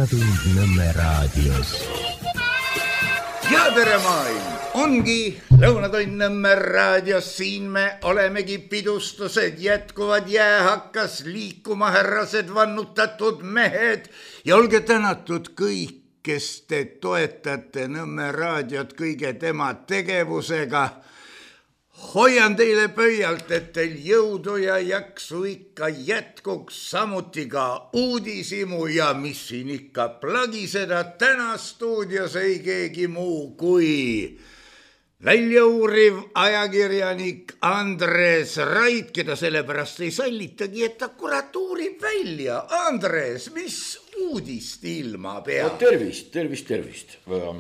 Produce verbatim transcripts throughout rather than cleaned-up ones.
Lõunatund Nõmme raadios. Ja tere maailm! Ongi Lõunatund Nõmme raadios, siin me olemegi, pidustused jätkuvad, jää hakkas liikuma, härrased, vannutatud mehed ja olge tänatud kõik, kes te toetate Nõmme raadiot kõige tema tegevusega. Hoian teile pöialt, et teil jõudu ja jaksu ikka jätkuks, samuti ka uudisimu ja mis siin ikka plagiseda. Täna stuudios ei keegi muu kui väljauuriv ajakirjanik Andres Rait, keda sellepärast ei sallitagi, et ta kurat uurib välja. Andres, mis uudist ilma pea? No, tervist, tervist, tervist.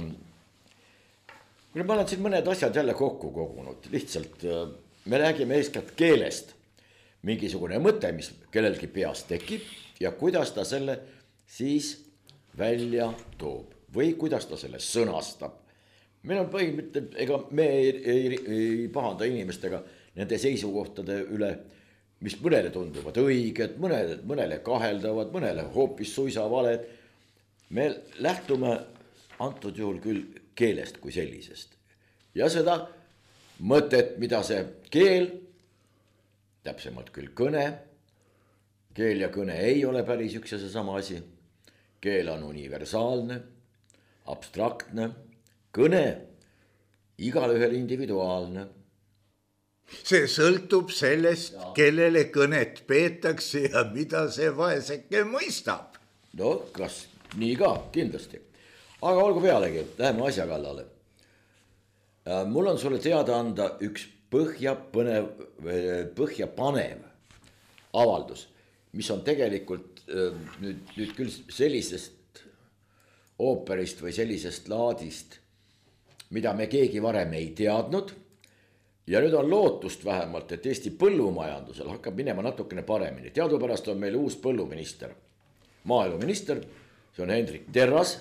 Ma olen siin mõned asjad jälle kokku kogunud. Lihtsalt me räägime eeskätt keelest. Mingisugune mõte, mis kellelgi peas tekib ja kuidas ta selle siis välja toob või kuidas ta selle sõnastab. Meil on põhimõtteliselt, ega me ei, ei, ei pahanda inimestega nende seisukohtade üle, mis mõnele tunduvad õiged, mõnele, mõnele kaheldavad, mõnele hoopis suisa valed. Me lähtume antud juhul küll keelest kui sellisest. Ja seda mõtet, mida see keel, täpsemalt küll kõne, keel ja kõne ei ole päris üks ja seesama asi. Keel on universaalne, abstraktne, kõne igal ühel individuaalne. See sõltub sellest, ja. Kellele kõnet peetakse ja mida see vaeseke mõistab. No, kas nii ka, kindlasti. Aga olgu pealegi, läheme asja kallale. Mul on sulle teada anda üks põhja, põnev, põhja panev avaldus, mis on tegelikult nüüd, nüüd küll sellisest ooperist või sellisest laadist, mida me keegi varem ei teadnud. Ja nüüd on lootust vähemalt, et Eesti põllumajandusel hakkab minema natukene paremini. Teadupärast on meil uus põlluminister, maaeluminister, see on Hendrik Terras,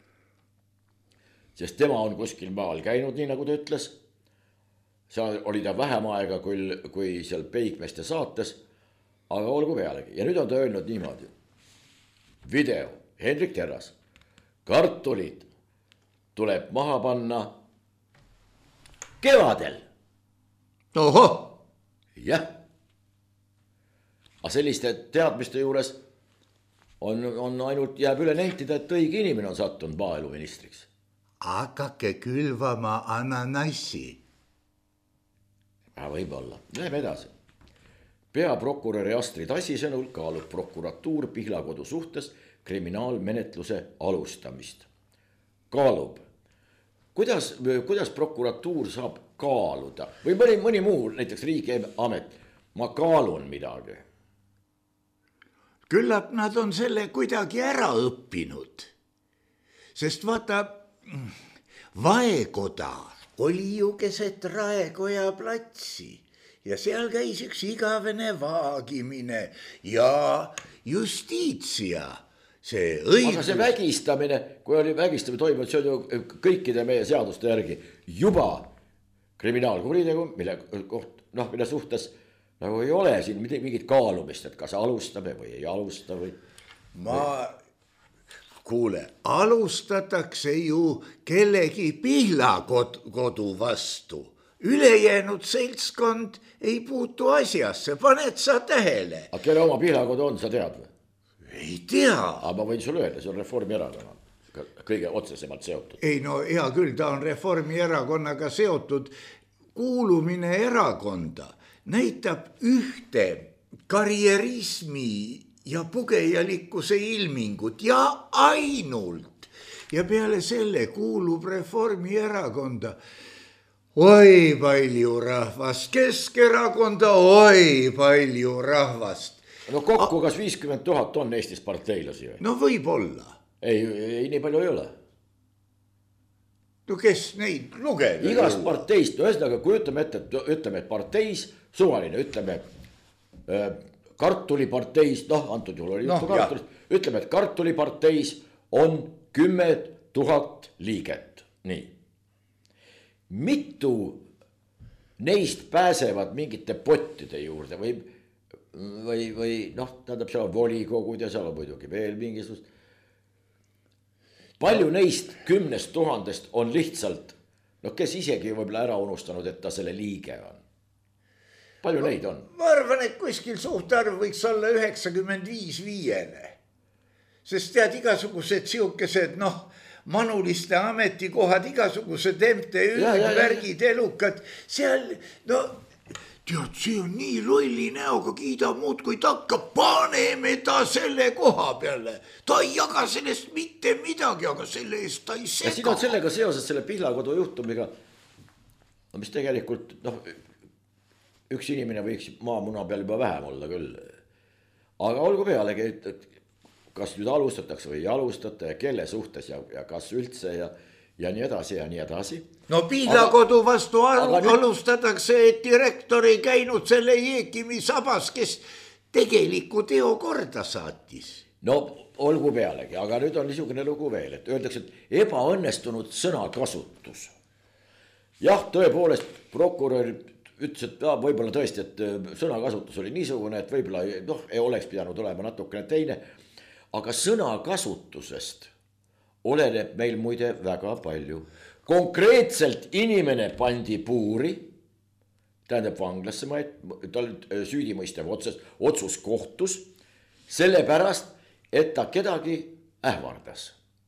sest tema on kuskil maal käinud, nii nagu ta ütles. Seal oli ta vähem aega kui, kui seal Peikmeste saates, aga olgu pealegi. Ja nüüd on ta öelnud niimoodi. Video, Hendrik Terras, kartulid tuleb maha panna kevadel. Oho! Jah. Aga selliste teadmiste juures on, on ainult jääb üle nehtida, et õige inimene on sattunud maaeluministriks. Hakake külvama ananassi. Ja võib-olla. Läheme edasi. Peaprokuröri Astrid Asi sõnul kaalub prokuratuur Pihlakodu suhtes kriminaalmenetluse alustamist. Kaalub. Kuidas, kuidas prokuratuur saab kaaluda? Või mõni, mõni muu, näiteks riigiamet. Ma kaalun midagi. Küllap nad on selle kuidagi ära õppinud. Sest vaata, Vaekoda oli ju keset Raekoja platsi ja seal käis üks igavene vaagimine ja justiitsia. See õigus... Aga see vägistamine, kui oli vägistamine toimunud, see on ju kõikide meie seaduste järgi juba kriminaalkuritegu, mille, koht, no, mille suhtes nagu ei ole siin mingit kaalumist, et kas alustame või ei alusta või... Ma... Kuule, alustatakse ju kellegi Pihlakodu vastu. Ülejäänud seltskond ei puutu asjasse, paned sa tähele. Aga kelle oma Pihlakodu on, sa tead või? Ei tea. Aga ma võin sulle öelda, see on Reformierakonna kõige otsesemalt seotud. Ei no hea küll, ta on Reformierakonnaga seotud. Kuulumine erakonda näitab ühte karjerismi ja pugejalikkuse ilmingut ja ainult. Ja peale selle kuulub Reformierakonda. Oi palju rahvast, Keskerakonda, oi palju rahvast. No kokku kas viiskümmend tuhat on Eestis parteilasi või? No võib olla. Ei, ei, nii palju ei ole. No kes neid lugeda? Igast parteist, no ühesõnaga, kui ütleme ette, et ütleme, et parteis, suvaline, ütleme, kartuliparteis, noh, antud juhul oli no, kartulist, ütleme, et kartuliparteis on kümme tuhat liiget. Nii. Mitu neist pääsevad mingite pottide juurde või, või, või noh, tähendab, seal on volikogud ja seal on muidugi veel mingisugust. palju neist kümnest tuhandest on lihtsalt, noh, kes isegi võib-olla ära unustanud, et ta selle liige on? Palju no, neid on? Ma arvan, et kuskil suhtarv võiks olla üheksakümmend viis viiele. Sest tead, igasugused siukesed, noh, manuliste ametikohad, igasugused M T Ü-d, värgid, elukad, seal, no tead, see on nii lolli näoga, kiidab muud, kui ta hakkab, paneme ta selle koha peale. Ta ei jaga sellest mitte midagi, aga selle eest ta ei sega. Ja siin on sellega seoses selle Pihlakodu juhtumiga, mis tegelikult, noh, üks inimene võiks maamuna peal juba vähem olla küll. Aga olgu pealegi, et kas nüüd alustatakse või ei alustata ja kelle suhtes ja, ja kas üldse ja, ja nii edasi ja nii edasi. No Pihlakodu vastu al nüüd... alustatakse, et direktor ei käinud selle Jeekimi sabas, kes tegeliku teo korda saatis. No olgu pealegi, aga nüüd on niisugune lugu veel, et öeldakse, et ebaõnnestunud sõnakasutus. Jah, tõepoolest prokurör ütles, et ja, võib-olla tõesti, et sõnakasutus oli niisugune, et võib-olla noh, ei oleks pidanud olema natukene teine. Aga sõnakasutusest oleneb meil muide väga palju. Konkreetselt inimene pandi puuri, tähendab vanglasse, tal süüdimõistev otsus, otsus kohtus, sellepärast, et ta kedagi ähvardas.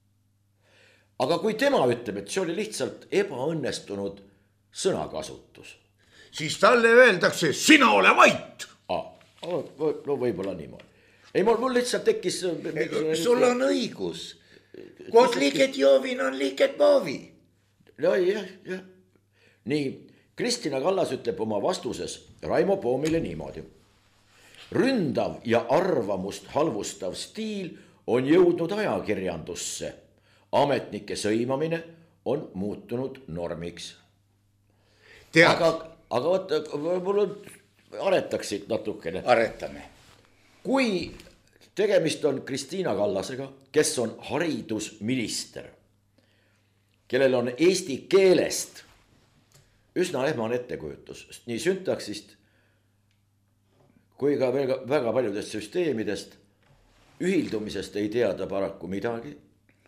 Aga kui tema ütleb, et see oli lihtsalt ebaõnnestunud sõnakasutus, siis talle öeldakse, sina ole vait. Ah, no võib-olla niimoodi. Ei, mul, mul lihtsalt tekkis... Sul on õigus. Koos liiget joovin on liiget moovi. No jah, jah. Nii, Kristina Kallas ütleb oma vastuses Raimo Poomile niimoodi. Ründav ja arvamust halvustav stiil on jõudnud ajakirjandusse. Ametnike sõimamine on muutunud normiks. Tead. Aga, aga võtta, mul on, aretaksid natukene. Aretame. Kui tegemist on Kristina Kallasega, kes on haridusminister, kellel on eesti keelest üsna ehmane ettekujutus, nii syntaksist kui ka väga, väga paljudest süsteemidest, ühildumisest ei teada paraku midagi.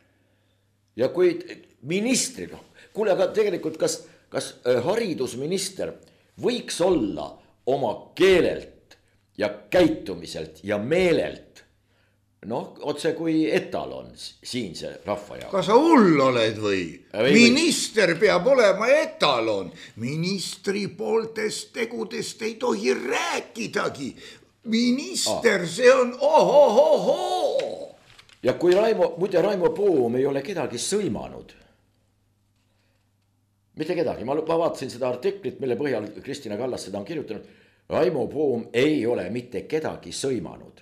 Ja kui ministri, no, kuule, aga tegelikult kas, kas haridusminister võiks olla oma keelelt ja käitumiselt ja meelelt, noh, otse kui etalon siinse rahva jaoks. Kas sa hull oled või? või Minister või... peab olema etalon. Ministri pooltest tegudest ei tohi rääkidagi. Minister, ah. see on ohohoho. Ja kui Raimo, muide Raimo Poom ei ole kedagi sõimanud. Mitte kedagi, ma, ma vaatasin seda artiklit, mille põhjal Kristina Kallas seda on kirjutanud. Raimo Poom ei ole mitte kedagi sõimanud.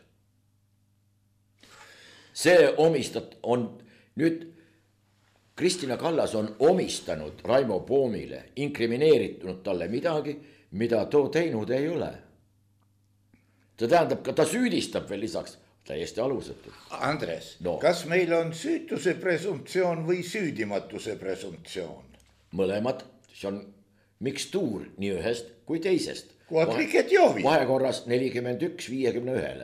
See omistat on nüüd, Kristina Kallas on omistanud Raimo Poomile, inkrimineeritud talle midagi, mida too teinud ei ole. See tähendab, ka ta süüdistab veel lisaks täiesti alusetud. Andres, no. Kas meil on süütuse presumptsioon või süüdimatuse presumptsioon? Mõlemad, see on mikstuur nii ühest kui teisest. Vahekorras nelikümmend üks viiekümne ühele.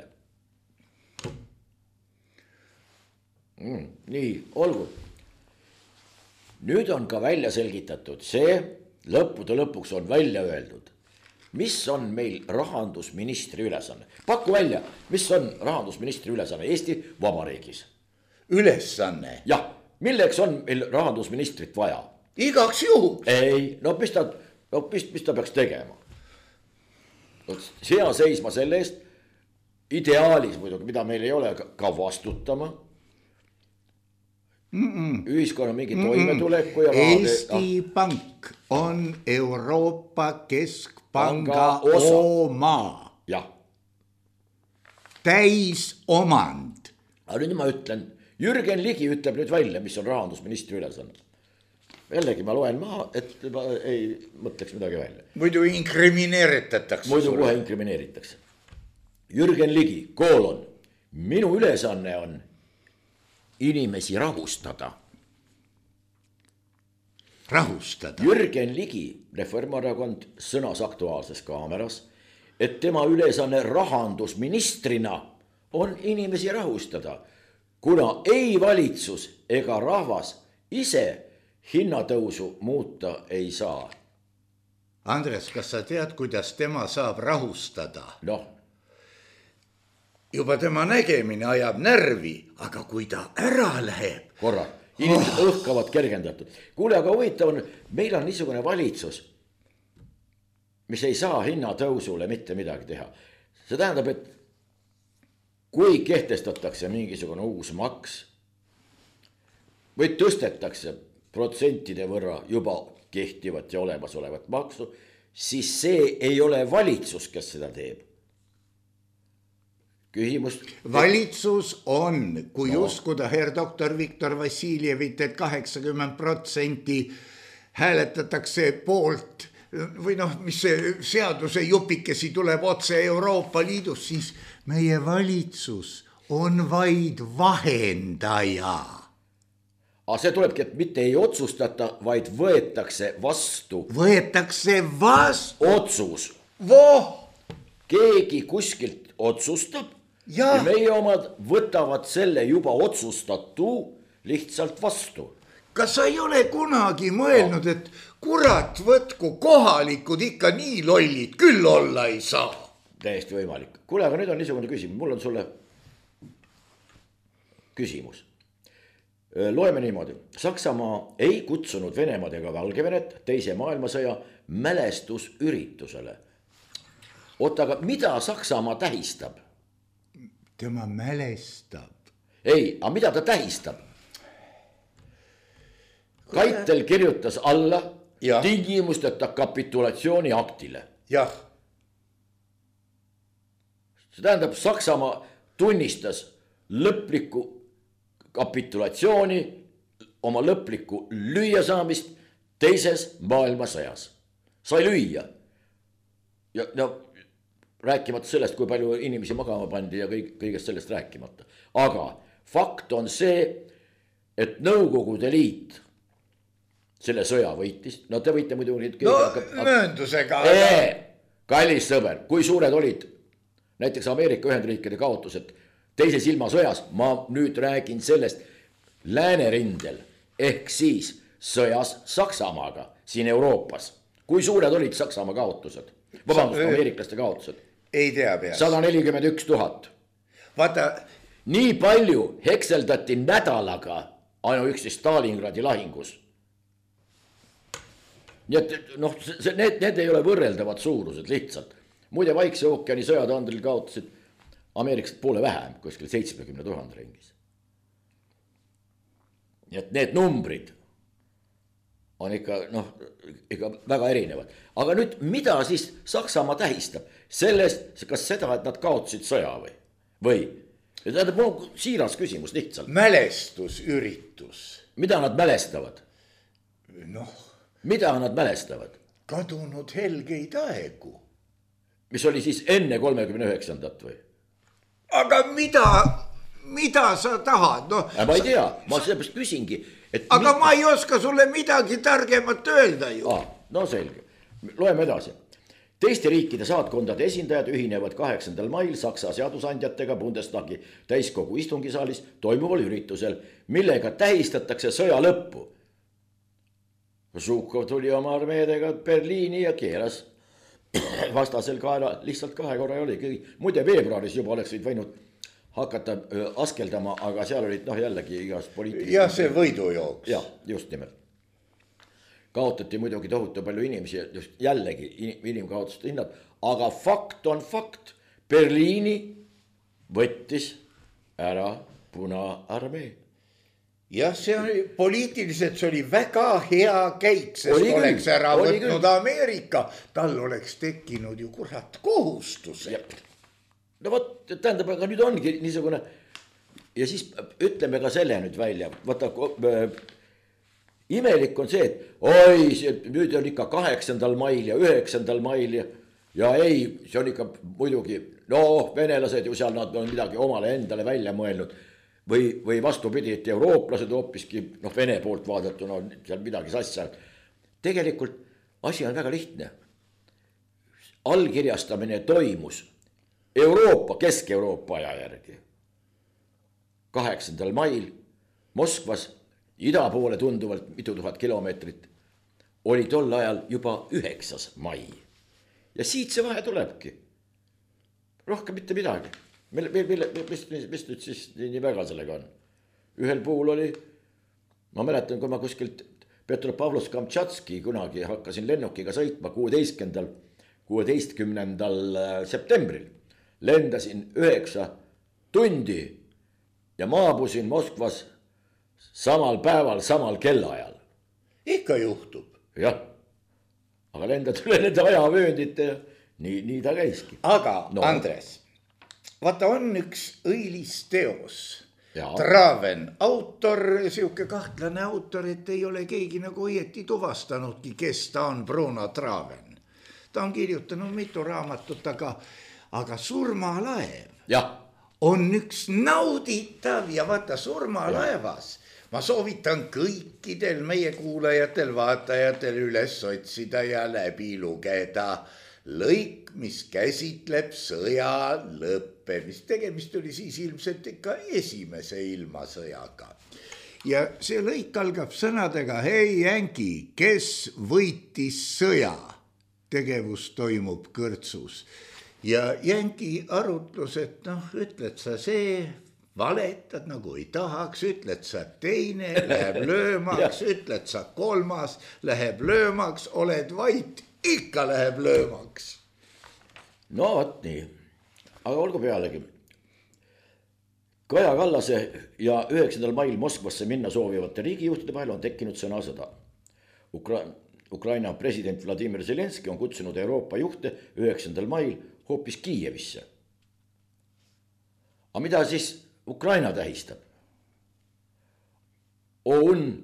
Mm, nii, olgu. Nüüd on ka välja selgitatud, see lõppude lõpuks on välja öeldud, mis on meil rahandusministri ülesanne. Paku välja, mis on rahandusministri ülesanne Eesti Vabariigis? Ülesanne? Jah, milleks on meil rahandusministrit vaja? Igaks juhuks? Ei, no mis ta, no, mis, mis ta peaks tegema? Hea seisma selle eest, ideaalis muidugi, mida meil ei ole, ka vastutama. Mm-mm. Ühiskonna mingi toimetuleku ja Eesti ah. Pank on Euroopa Keskpanga osa. Oma. Jah. Täis omand. Aga nüüd ma ütlen, Jürgen Ligi ütleb nüüd välja, mis on rahandusministri ülesanne. Jällegi ma loen maha, et ma ei mõtleks midagi välja. Muidu inkrimineeritatakse. Muidu kohe inkrimineeritakse. Jürgen Ligi, koolon. Minu ülesanne on inimesi rahustada. Rahustada? Jürgen Ligi, Reformierakond, sõnas Aktuaalses Kaameras, et tema ülesanne rahandusministrina on inimesi rahustada. kuna ei valitsus ega rahvas ise hinnatõusu muuta ei saa. Andres, kas sa tead, kuidas tema saab rahustada? Noh. Juba tema nägemine ajab närvi, aga kui ta ära läheb. Korra, inimesed oh. õhkavad kergendatud. Kuule, aga huvitav on, meil on niisugune valitsus, mis ei saa hinnatõusule mitte midagi teha. See tähendab, et kui kehtestatakse mingisugune uus maks või tõstetakse protsentide võrra juba kehtivat ja olemasolevat maksu, siis see ei ole valitsus, kes seda teeb. Küsimus. Valitsus on, kui no. uskuda herr doktor Viktor Vassiljevit, et kaheksakümmend protsenti hääletatakse poolt või noh, mis see seaduse jupikesi tuleb otse Euroopa Liidus, siis meie valitsus on vaid vahendaja. Aga see tulebki, et mitte ei otsustata, vaid võetakse vastu. Võetakse vastu. Otsus. Voh! Keegi kuskilt otsustab ja, ja meie omad võtavad selle juba otsustatu lihtsalt vastu. Kas sa ei ole kunagi mõelnud, no. et kurat võtku kohalikud ikka nii lollid, küll olla ei saa? Täiesti võimalik. Kuule, aga nüüd on niisugune küsimus. Mul on sulle küsimus. Loeme niimoodi. Saksamaa ei kutsunud Venemaad ega Valgevenet teise maailmasõja mälestusüritusele. Oota, aga mida Saksamaa tähistab? Tema mälestab. Ei, aga mida ta tähistab? Kaitel kirjutas alla ja. Tingimusteta kapitulatsiooni aktile. Jah. See tähendab, Saksamaa tunnistas lõplikku kapitulatsiooni, oma lõplikku lüüasaamist teises maailmasõjas. Sai lüüa. Ja no, rääkimata sellest, kui palju inimesi magama pandi ja kõik, kõigest sellest rääkimata. Aga fakt on see, et Nõukogude Liit selle sõja võitis. No te võite muidu... No hakkab, mööndusega. Ee, kallis sõber, kui suured olid näiteks Ameerika Ühendriikide kaotused teises ilmasõjas, ma nüüd räägin sellest läänerindel ehk siis sõjas Saksamaaga siin Euroopas. Kui suured olid Saksamaa kaotused? Vabandust, ameeriklaste kaotused. Ei tea peas. sada nelikümmend üks tuhat. Vaata. Nii palju hekseldati nädalaga ainuüksi Stalingradi lahingus. Nii et noh, see, need, need ei ole võrreldavad suurused lihtsalt. Muide Vaikse ookeani sõjatandril kaotasid ameeriklased poole vähem, kuskil seitsmekümne tuhande ringis. Nii et need numbrid on ikka, noh, ikka väga erinevad. Aga nüüd, mida siis Saksamaa tähistab? Sellest, kas seda, et nad kaotasid sõja või? Või? Tähendab, mul on siiras küsimus lihtsalt. Mälestusüritus. Mida nad mälestavad? Noh. Mida nad mälestavad? Kadunud helgeid aegu. Mis oli siis enne kolmekümne üheksandat või? Aga mida, mida sa tahad? No, ja ma ei tea, ma sellepärast küsingi. Et aga mi... ma ei oska sulle midagi targemat öelda ju. Ah, no selge. Loeme edasi. Teiste riikide saatkondade esindajad ühinevad kaheksandal mail Saksa seadusandjatega Bundestagi täiskogu istungisaalis toimuval üritusel, millega tähistatakse sõja lõppu. Žukov tuli oma armeedega Berliini ja keeras vastasel kaela lihtsalt kahe korra oli. Muide veebruaris juba oleksid võinud hakata askeldama, aga seal olid noh jällegi igast poliitilist. Ja see võidujooks. Ja, just nimelt. Kaotati muidugi tohutu palju inimesi, just jällegi inimkaotuste hinnad, aga fakt on fakt. Berliini võttis ära Punaarmee. Jah, see oli poliitiliselt, see oli väga hea käik, sest oli oleks küll, ära oli võtnud küll. Ameerika. Tal oleks tekkinud ju kurat kohustused. No võt, tähendab, aga nüüd ongi niisugune ja siis ütleme ka selle nüüd välja. Võta, imelik on see, et oi, see, nüüd on ikka kaheksandal mail ja üheksandal mail ja, ja ei, see on ikka muidugi, no venelased ju seal nad on midagi omale endale välja mõelnud. Või, või vastupidi, et eurooplased hoopiski, noh, Vene poolt vaadatuna on seal midagi sassi. Tegelikult asi on väga lihtne. Allkirjastamine toimus Euroopa, Kesk-Euroopa aja järgi. kaheksandal mail Moskvas, ida poole tunduvalt mitu tuhat kilomeetrit, oli tol ajal juba üheksas mai. Ja siit see vahe tulebki. Rohkem mitte midagi. Mille, mille, mis, mis nüüd siis nii väga sellega on? Ühel puhul oli, ma mäletan, kui ma kuskilt Petropavlovsk-Kamtšatski kunagi hakkasin lennukiga sõitma kuueteistkümnendal kuueteistkümnendal septembril. Lendasin üheksa tundi ja maabusin Moskvas samal päeval, samal kellaajal. Ikka juhtub. Jah, aga lendad üle nende ajavööndite ja nii, nii ta käiski. Aga no. Andres, vaata on üks õilis teos. Ja. Traven, autor, siuke kahtlane autor, et ei ole keegi nagu õieti tuvastanudki, kes ta on, Bruno Traven. Ta on kirjutanud mitu raamatut, aga, aga Surmalaev ja. On üks nauditav ja vaata Surmalaevas. Ma soovitan kõikidel meie kuulajatel, vaatajatel üles otsida ja läbi lugeda lõik, mis käsitleb sõja lõppemist. Tegemist oli siis ilmselt ikka esimese ilmasõjaga. Ja see lõik algab sõnadega: hei Jänki, kes võitis sõja? Tegevus toimub kõrtsus. Ja Jänki arutlus, et noh, ütled sa see, valetad nagu ei tahaks, ütled sa teine, läheb löömaks, ütled sa kolmas, läheb löömaks, oled vait, ikka läheb löömaks. No võt nii, aga olgu pealegi. Kaja Kallase ja üheksandal mail Moskvasse minna soovivate riigijuhtide vahel on tekkinud sõnasõda. Ukra- Ukraina president Vladimir Zelenski on kutsunud Euroopa juhte üheksandal mail hoopis Kiievisse. Aga mida siis Ukraina tähistab? O U N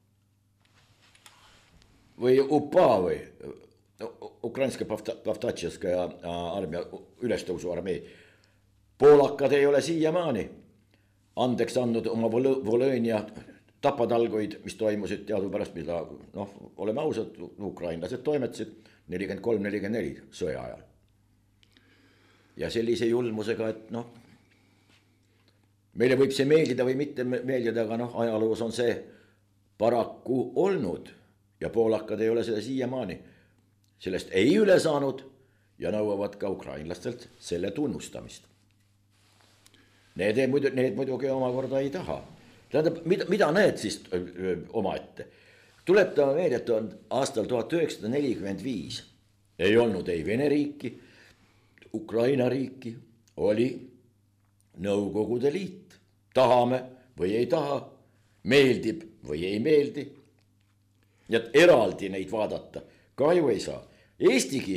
või U P A või Ukrainska Pavtatšeskaja armia ülestõusuarmee. Poolakad ei ole siiamaani andeks andnud oma Volõnia tapatalgoid, mis toimusid teadupärast, mida, noh, oleme ausad, ukrainlased toimetasid nelikümmend kolm nelikümmend neli sõja ajal. Ja sellise julmusega, et noh, meile võib see meeldida või mitte meeldida, aga noh, ajaloos on see paraku olnud ja poolakad ei ole seda siiamaani. Sellest ei üle saanud ja nõuavad ka ukrainlastelt selle tunnustamist. Need, need muidugi omakorda ei taha. Tähendab, mida, mida need siis öö, oma ette? Tuletame meelde, et on aastal tuhat üheksasada nelikümmend viis ei olnud ei Vene riiki, Ukraina riiki, oli Nõukogude Liit. Tahame või ei taha, meeldib või ei meeldi. Ja eraldi neid vaadata ka ju ei saa. Eestigi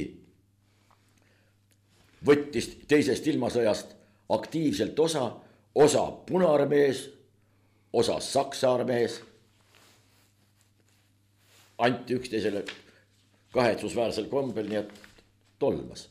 võttis teisest ilmasõjast aktiivselt osa, osa Punaarmees, osa Saksa armees. Anti üksteisele kahetsusväärsel kombel, nii et tolmas.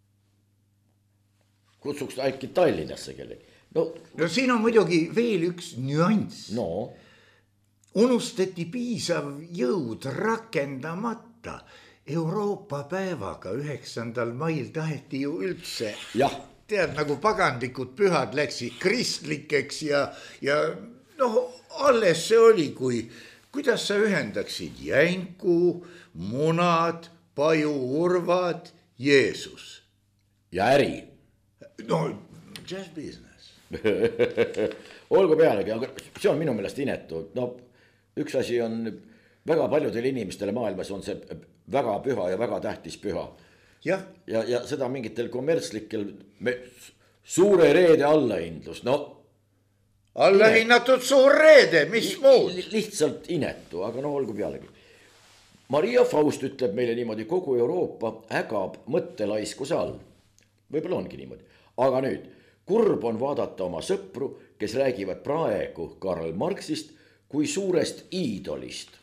Kutsuks ta äkki Tallinnasse kellegi. No, no siin on muidugi veel üks nüanss. No. Unustati piisav jõud rakendamata. Euroopa päevaga üheksandal mail taheti ju üldse. Jah. Tead, nagu pagandlikud pühad läksid kristlikeks ja, ja noh, alles see oli, kui, kuidas sa ühendaksid jänku, munad, pajuurvad, Jeesus. Ja äri. No, just business. Olgu pealegi, aga see on minu meelest inetu. No, üks asi on, väga paljudele inimestele maailmas on see väga püha ja väga tähtis püha. Ja, ja, ja seda mingitel kommertslikel me, suure reede allahindlus, no allahinnatud suur reede, mis li, muud? Lihtsalt inetu, aga no olgu pealegi. Maria Faust ütleb meile niimoodi, kogu Euroopa ägab mõttelaiskuse all. Võib-olla ongi niimoodi. Aga nüüd, kurb on vaadata oma sõpru, kes räägivad praegu Karl Marxist kui suurest iidolist.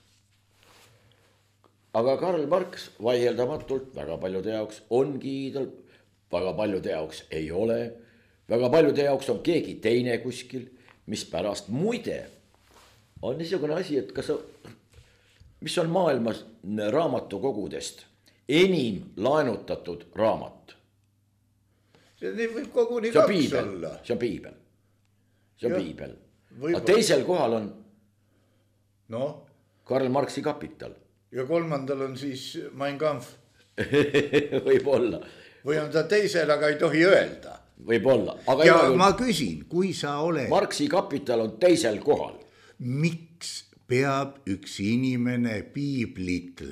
Aga Karl Marx vaieldamatult väga paljude jaoks ongi iidol, väga paljude jaoks ei ole, väga paljude jaoks on keegi teine kuskil, mis pärast muide on niisugune asi, et kas, mis on maailmas raamatukogudest enim laenutatud raamat? See võib koguni kaks olla. See on piibel. See on ja. piibel. aga teisel kohal on no? Karl Marxi Kapital. Ja kolmandal on siis Mein Kampf. Võib-olla. Või on ta teisel, aga ei tohi öelda. Võib-olla. Aga ja igal... ma küsin, kui sa oled... Marxi Kapital on teisel kohal. Miks peab üks inimene piiblit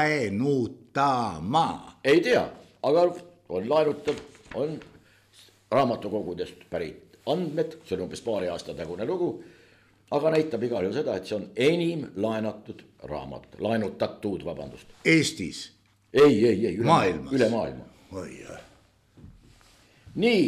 laenutama? Ei tea, aga on laenutav, on raamatukogudest pärit andmed, see on umbes paari aasta tagune lugu, aga näitab igal juhul seda, et see on enim laenatud raamat, laenutatud, vabandust. Eestis? Ei, ei, ei, üle maailmas. Üle maailma. Oi, jah. Nii,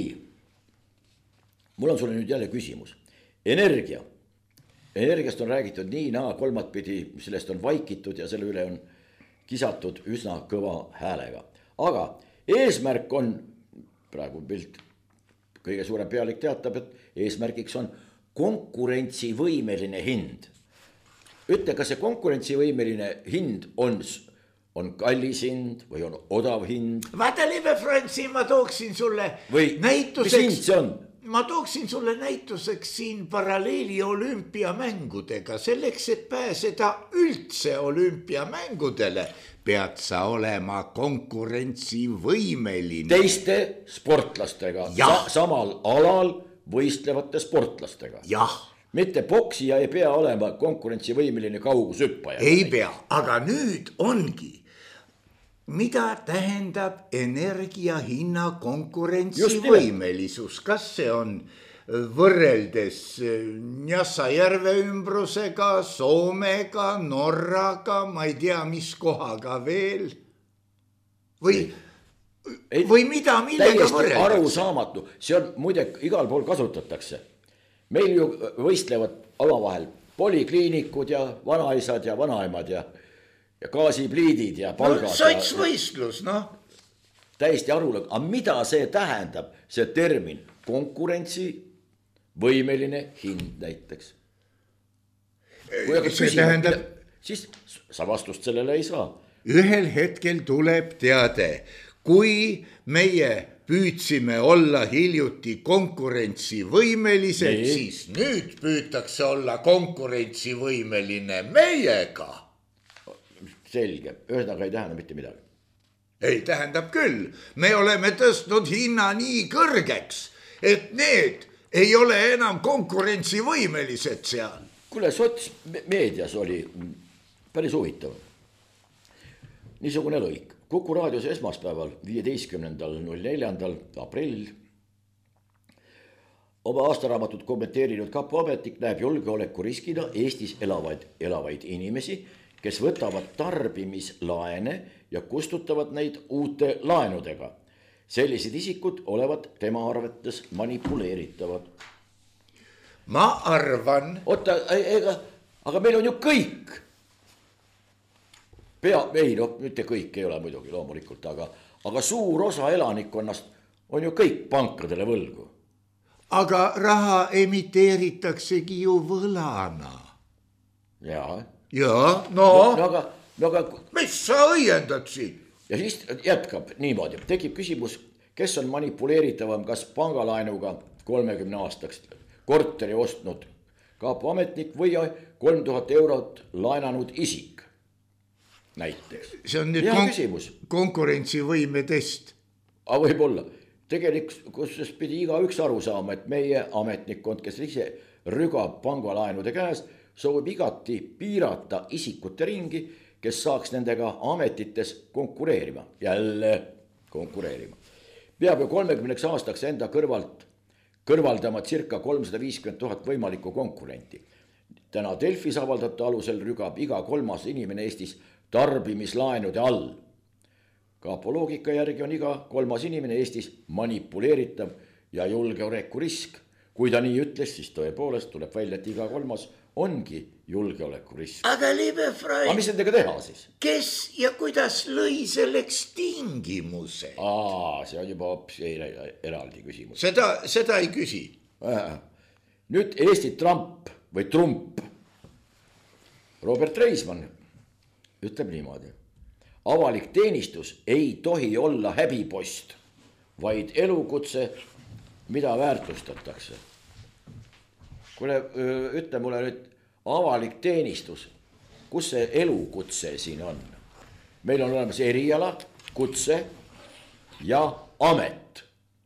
mul on sulle nüüd jälle küsimus. Energia. Energiast on räägitud nii naa kolmat pidi, sellest on vaikitud ja selle üle on kisatud üsna kõva häälega. Aga eesmärk on, praegu pilt, kõige suurem pealik teatab, et eesmärgiks on konkurentsivõimeline hind. Ütle, kas see konkurentsivõimeline hind on, on kallis hind või on odav hind? Vaata, liebe Franzi, ma tooksin sulle või näituseks... mis hind see on? Ma tooksin sulle näituseks siin paralleeli olümpiamängudega. Selleks, et pääseda üldse olümpiamängudele, pead sa olema konkurentsivõimeline. Teiste sportlastega, sa, samal alal võistlevate sportlastega. Jah. Mitte poksija ei pea olema konkurentsivõimeline kaugushüppaja. Ei pea, aga nüüd ongi. Mida tähendab energia hinna konkurentsivõimelisus? Kas see on võrreldes Njassa järve ümbrusega, Soomega, Norraga, ma ei tea, mis kohaga veel? Või, ei, või mida, millega võrreldakse? Aru saamatu, see on muide igal pool kasutatakse. Meil ju võistlevad omavahel polikliinikud ja vanaisad ja vanaemad ja ja gaasipliidid ja palgad. No, sotsvõistlus, noh. Täiesti arule, aga mida see tähendab, see termin konkurentsivõimeline hind näiteks? Kui aga see küsima, tähendab... mida, siis sa vastust sellele ei saa. Ühel hetkel tuleb teade, kui meie püüdsime olla hiljuti konkurentsivõimelised, nee. Siis nüüd püütakse olla konkurentsivõimeline meiega. Selge, ühesõnaga ei tähenda mitte midagi. Ei tähendab küll, me oleme tõstnud hinna nii kõrgeks, et need ei ole enam konkurentsivõimelised seal. Kuule, sotsmeedias oli päris huvitav. Niisugune lõik. Kuku raadios esmaspäeval viieteistkümnendal neljandal aprillil oma aastaraamatut kommenteerinud kapo ametnik näeb julgeolekuriskina Eestis elavaid, elavaid inimesi, kes võtavad tarbimislaene ja kustutavad neid uute laenudega. Sellised isikud olevat tema arvates manipuleeritavad. Ma arvan... Oota, ega, aga meil on ju kõik. Pea, ei, no mitte kõik ei ole muidugi loomulikult, aga, aga suur osa elanikkonnast on ju kõik pankadele võlgu. Aga raha emiteeritaksegi ju võlana. Jaa. Jaa, no, no, aga, no aga... mis sa õiendad siin? Ja siis jätkab niimoodi, tekib küsimus, kes on manipuleeritavam, kas pangalaenuga kolmekümne aastaks korteri ostnud kapo ametnik või kolm tuhat eurot laenanud isik näiteks. See on nüüd kon konkurentsivõime test. Aga võib-olla. Tegelikult, kus pidi iga üks aru saama, et meie ametnikkond, kes ise rügab pangalaenude käes, soovib igati piirata isikute ringi, kes saaks nendega ametites konkureerima. Jälle konkureerima. Peab ju kolmekümneks aastaks enda kõrvalt kõrvaldama circa kolmsada viiskümmend tuhat võimalikku konkurenti. Täna Delfis avaldatu alusel rügab iga kolmas inimene Eestis tarbimislaenude all. Kapo loogika järgi on iga kolmas inimene Eestis manipuleeritav ja julgeolekurisk. Kui ta nii ütles, siis tõepoolest tuleb välja, et iga kolmas ongi julgeolekurisk. Aga liebe Freund, aga mis nendega teha siis? Kes ja kuidas lõi selleks tingimuse? Aa, see on juba hoopis eraldi küsimus. Seda, seda ei küsi. Äh. Nüüd Eesti Trump või Trump. Robert Reisman ütleb niimoodi. Avalik teenistus ei tohi olla häbipost, vaid elukutse, mida väärtustatakse. kuule, ütle mulle nüüd avalik teenistus, kus see elukutse siin on? Meil on olemas eriala, kutse ja amet.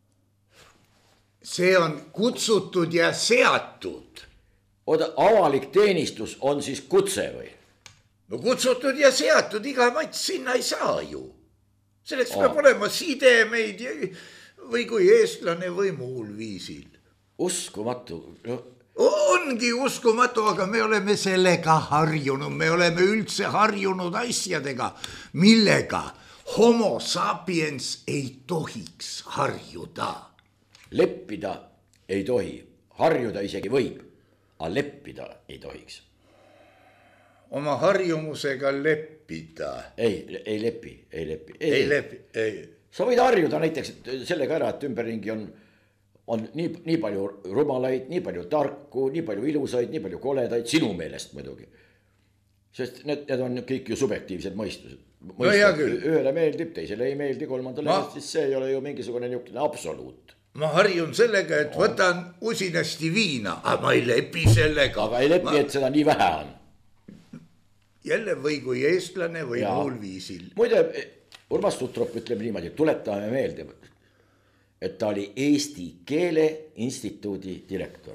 See on kutsutud ja seatud. Oota, avalik teenistus on siis kutse või? No kutsutud ja seatud, iga mats sinna ei saa ju. Selleks peab olema sidemeid või kui eestlane või muul viisil. Uskumatu. No. Ongi uskumatu, aga me oleme sellega harjunud, me oleme üldse harjunud asjadega, millega homo sapiens ei tohiks harjuda. Leppida ei tohi, harjuda isegi võib, aga leppida ei tohiks. Oma harjumusega leppida. Ei, ei lepi, ei lepi. Ei, ei lepi, ei. Sa võid harjuda näiteks sellega ära, et ümberringi on on nii, nii palju rumalaid, nii palju tarku, nii palju ilusaid, nii palju koledaid, sinu meelest muidugi. Sest need, need on kõik ju subjektiivsed mõistused. No hea küll. Ühele meeldib, teisele ei meeldi, kolmandale ma... siis see ei ole ju mingisugune niisugune absoluut. Ma harjun sellega, et võtan usinasti viina, aga ma ei lepi sellega. Aga ei lepi, ma... et seda nii vähe on. Jälle või kui eestlane või ja. Muul viisil. Muide, Urmas Sutrop ütleb niimoodi, tuletame meelde, et ta oli Eesti Keele Instituudi direktor.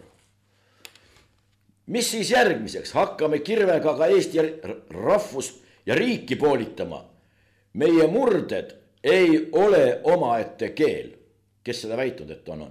Mis siis järgmiseks? Hakkame kirvega ka Eesti rahvust ja riiki poolitama. Meie murded ei ole omaette keel. Kes seda väitnud, et on on?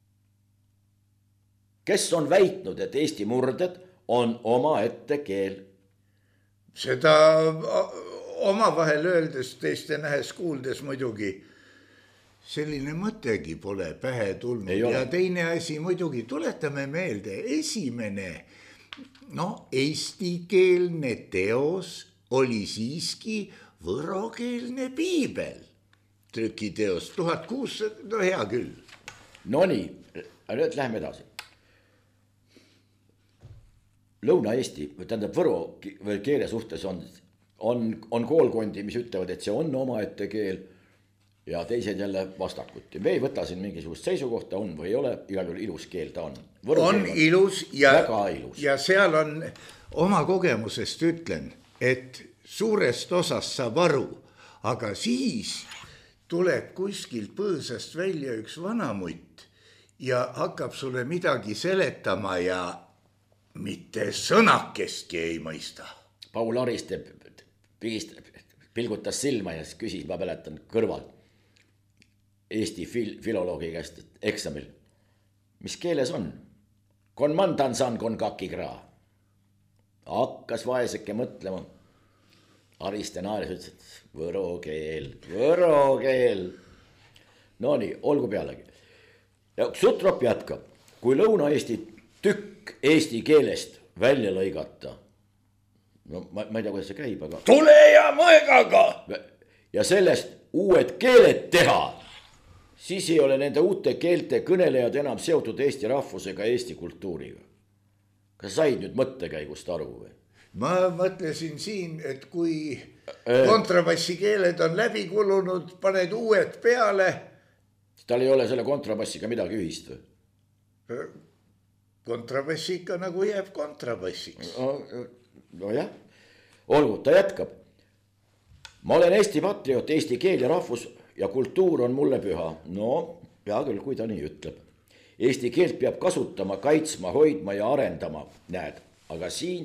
Kes on väitnud, et Eesti murded on omaette keel? Seda omavahel öeldes, teiste nähes kuuldes muidugi selline mõttegi pole pähe tulnud. Ja teine asi muidugi, tuletame meelde, esimene no, eestikeelne teos oli siiski võrokeelne piibel. Trükiteos tuhat kuussada, no hea küll. No nii, nüüd lähme edasi. Lõuna-Eesti, tähendab võro keele suhtes on, on, on koolkondi, mis ütlevad, et see on omaette keel. Ja teised jälle vastakuti. Me ei võta siin mingisugust seisukohta, on või ei ole, igal juhul ilus keel ta on. Võru on keel, ilus ja, ilus ja seal on oma kogemusest ütlen, et suurest osast saab aru, aga siis tuleb kuskilt põõsast välja üks vanamutt ja hakkab sulle midagi seletama ja mitte sõnakestki ei mõista. Paul Ariste pilgutas silma ja küsis, ma mäletan kõrval Eesti fil filoloogi käest eksamil. Mis keeles on? Kon mandan san kon kaki kraa. Hakkas vaeseke mõtlema. Ariste naeres ütles, et võro keel, võro keel. No nii, olgu pealegi. Ja Sutrop jätkab. Kui Lõuna-Eesti tükk eesti keelest välja lõigata, no ma, ma ei tea, kuidas see käib, aga... Tule ja mõegaga! Ja sellest uued keeled teha, siis ei ole nende uute keelte kõnelejad enam seotud Eesti rahvusega, Eesti kultuuriga. Kas said nüüd mõttekäigust aru või? Ma mõtlesin siin, et kui kontrabassikeeled on läbi kulunud, paned uued peale. Tal ei ole selle kontrabassiga midagi ühist või? Kontrabassi ikka nagu jääb kontrabassiks. No, no jah, olgu, ta jätkab. Ma olen Eesti patriot, Eesti keel ja rahvus ja kultuur on mulle püha. No, hea küll, kui ta nii ütleb. Eesti keelt peab kasutama, kaitsma, hoidma ja arendama. Näed, aga siin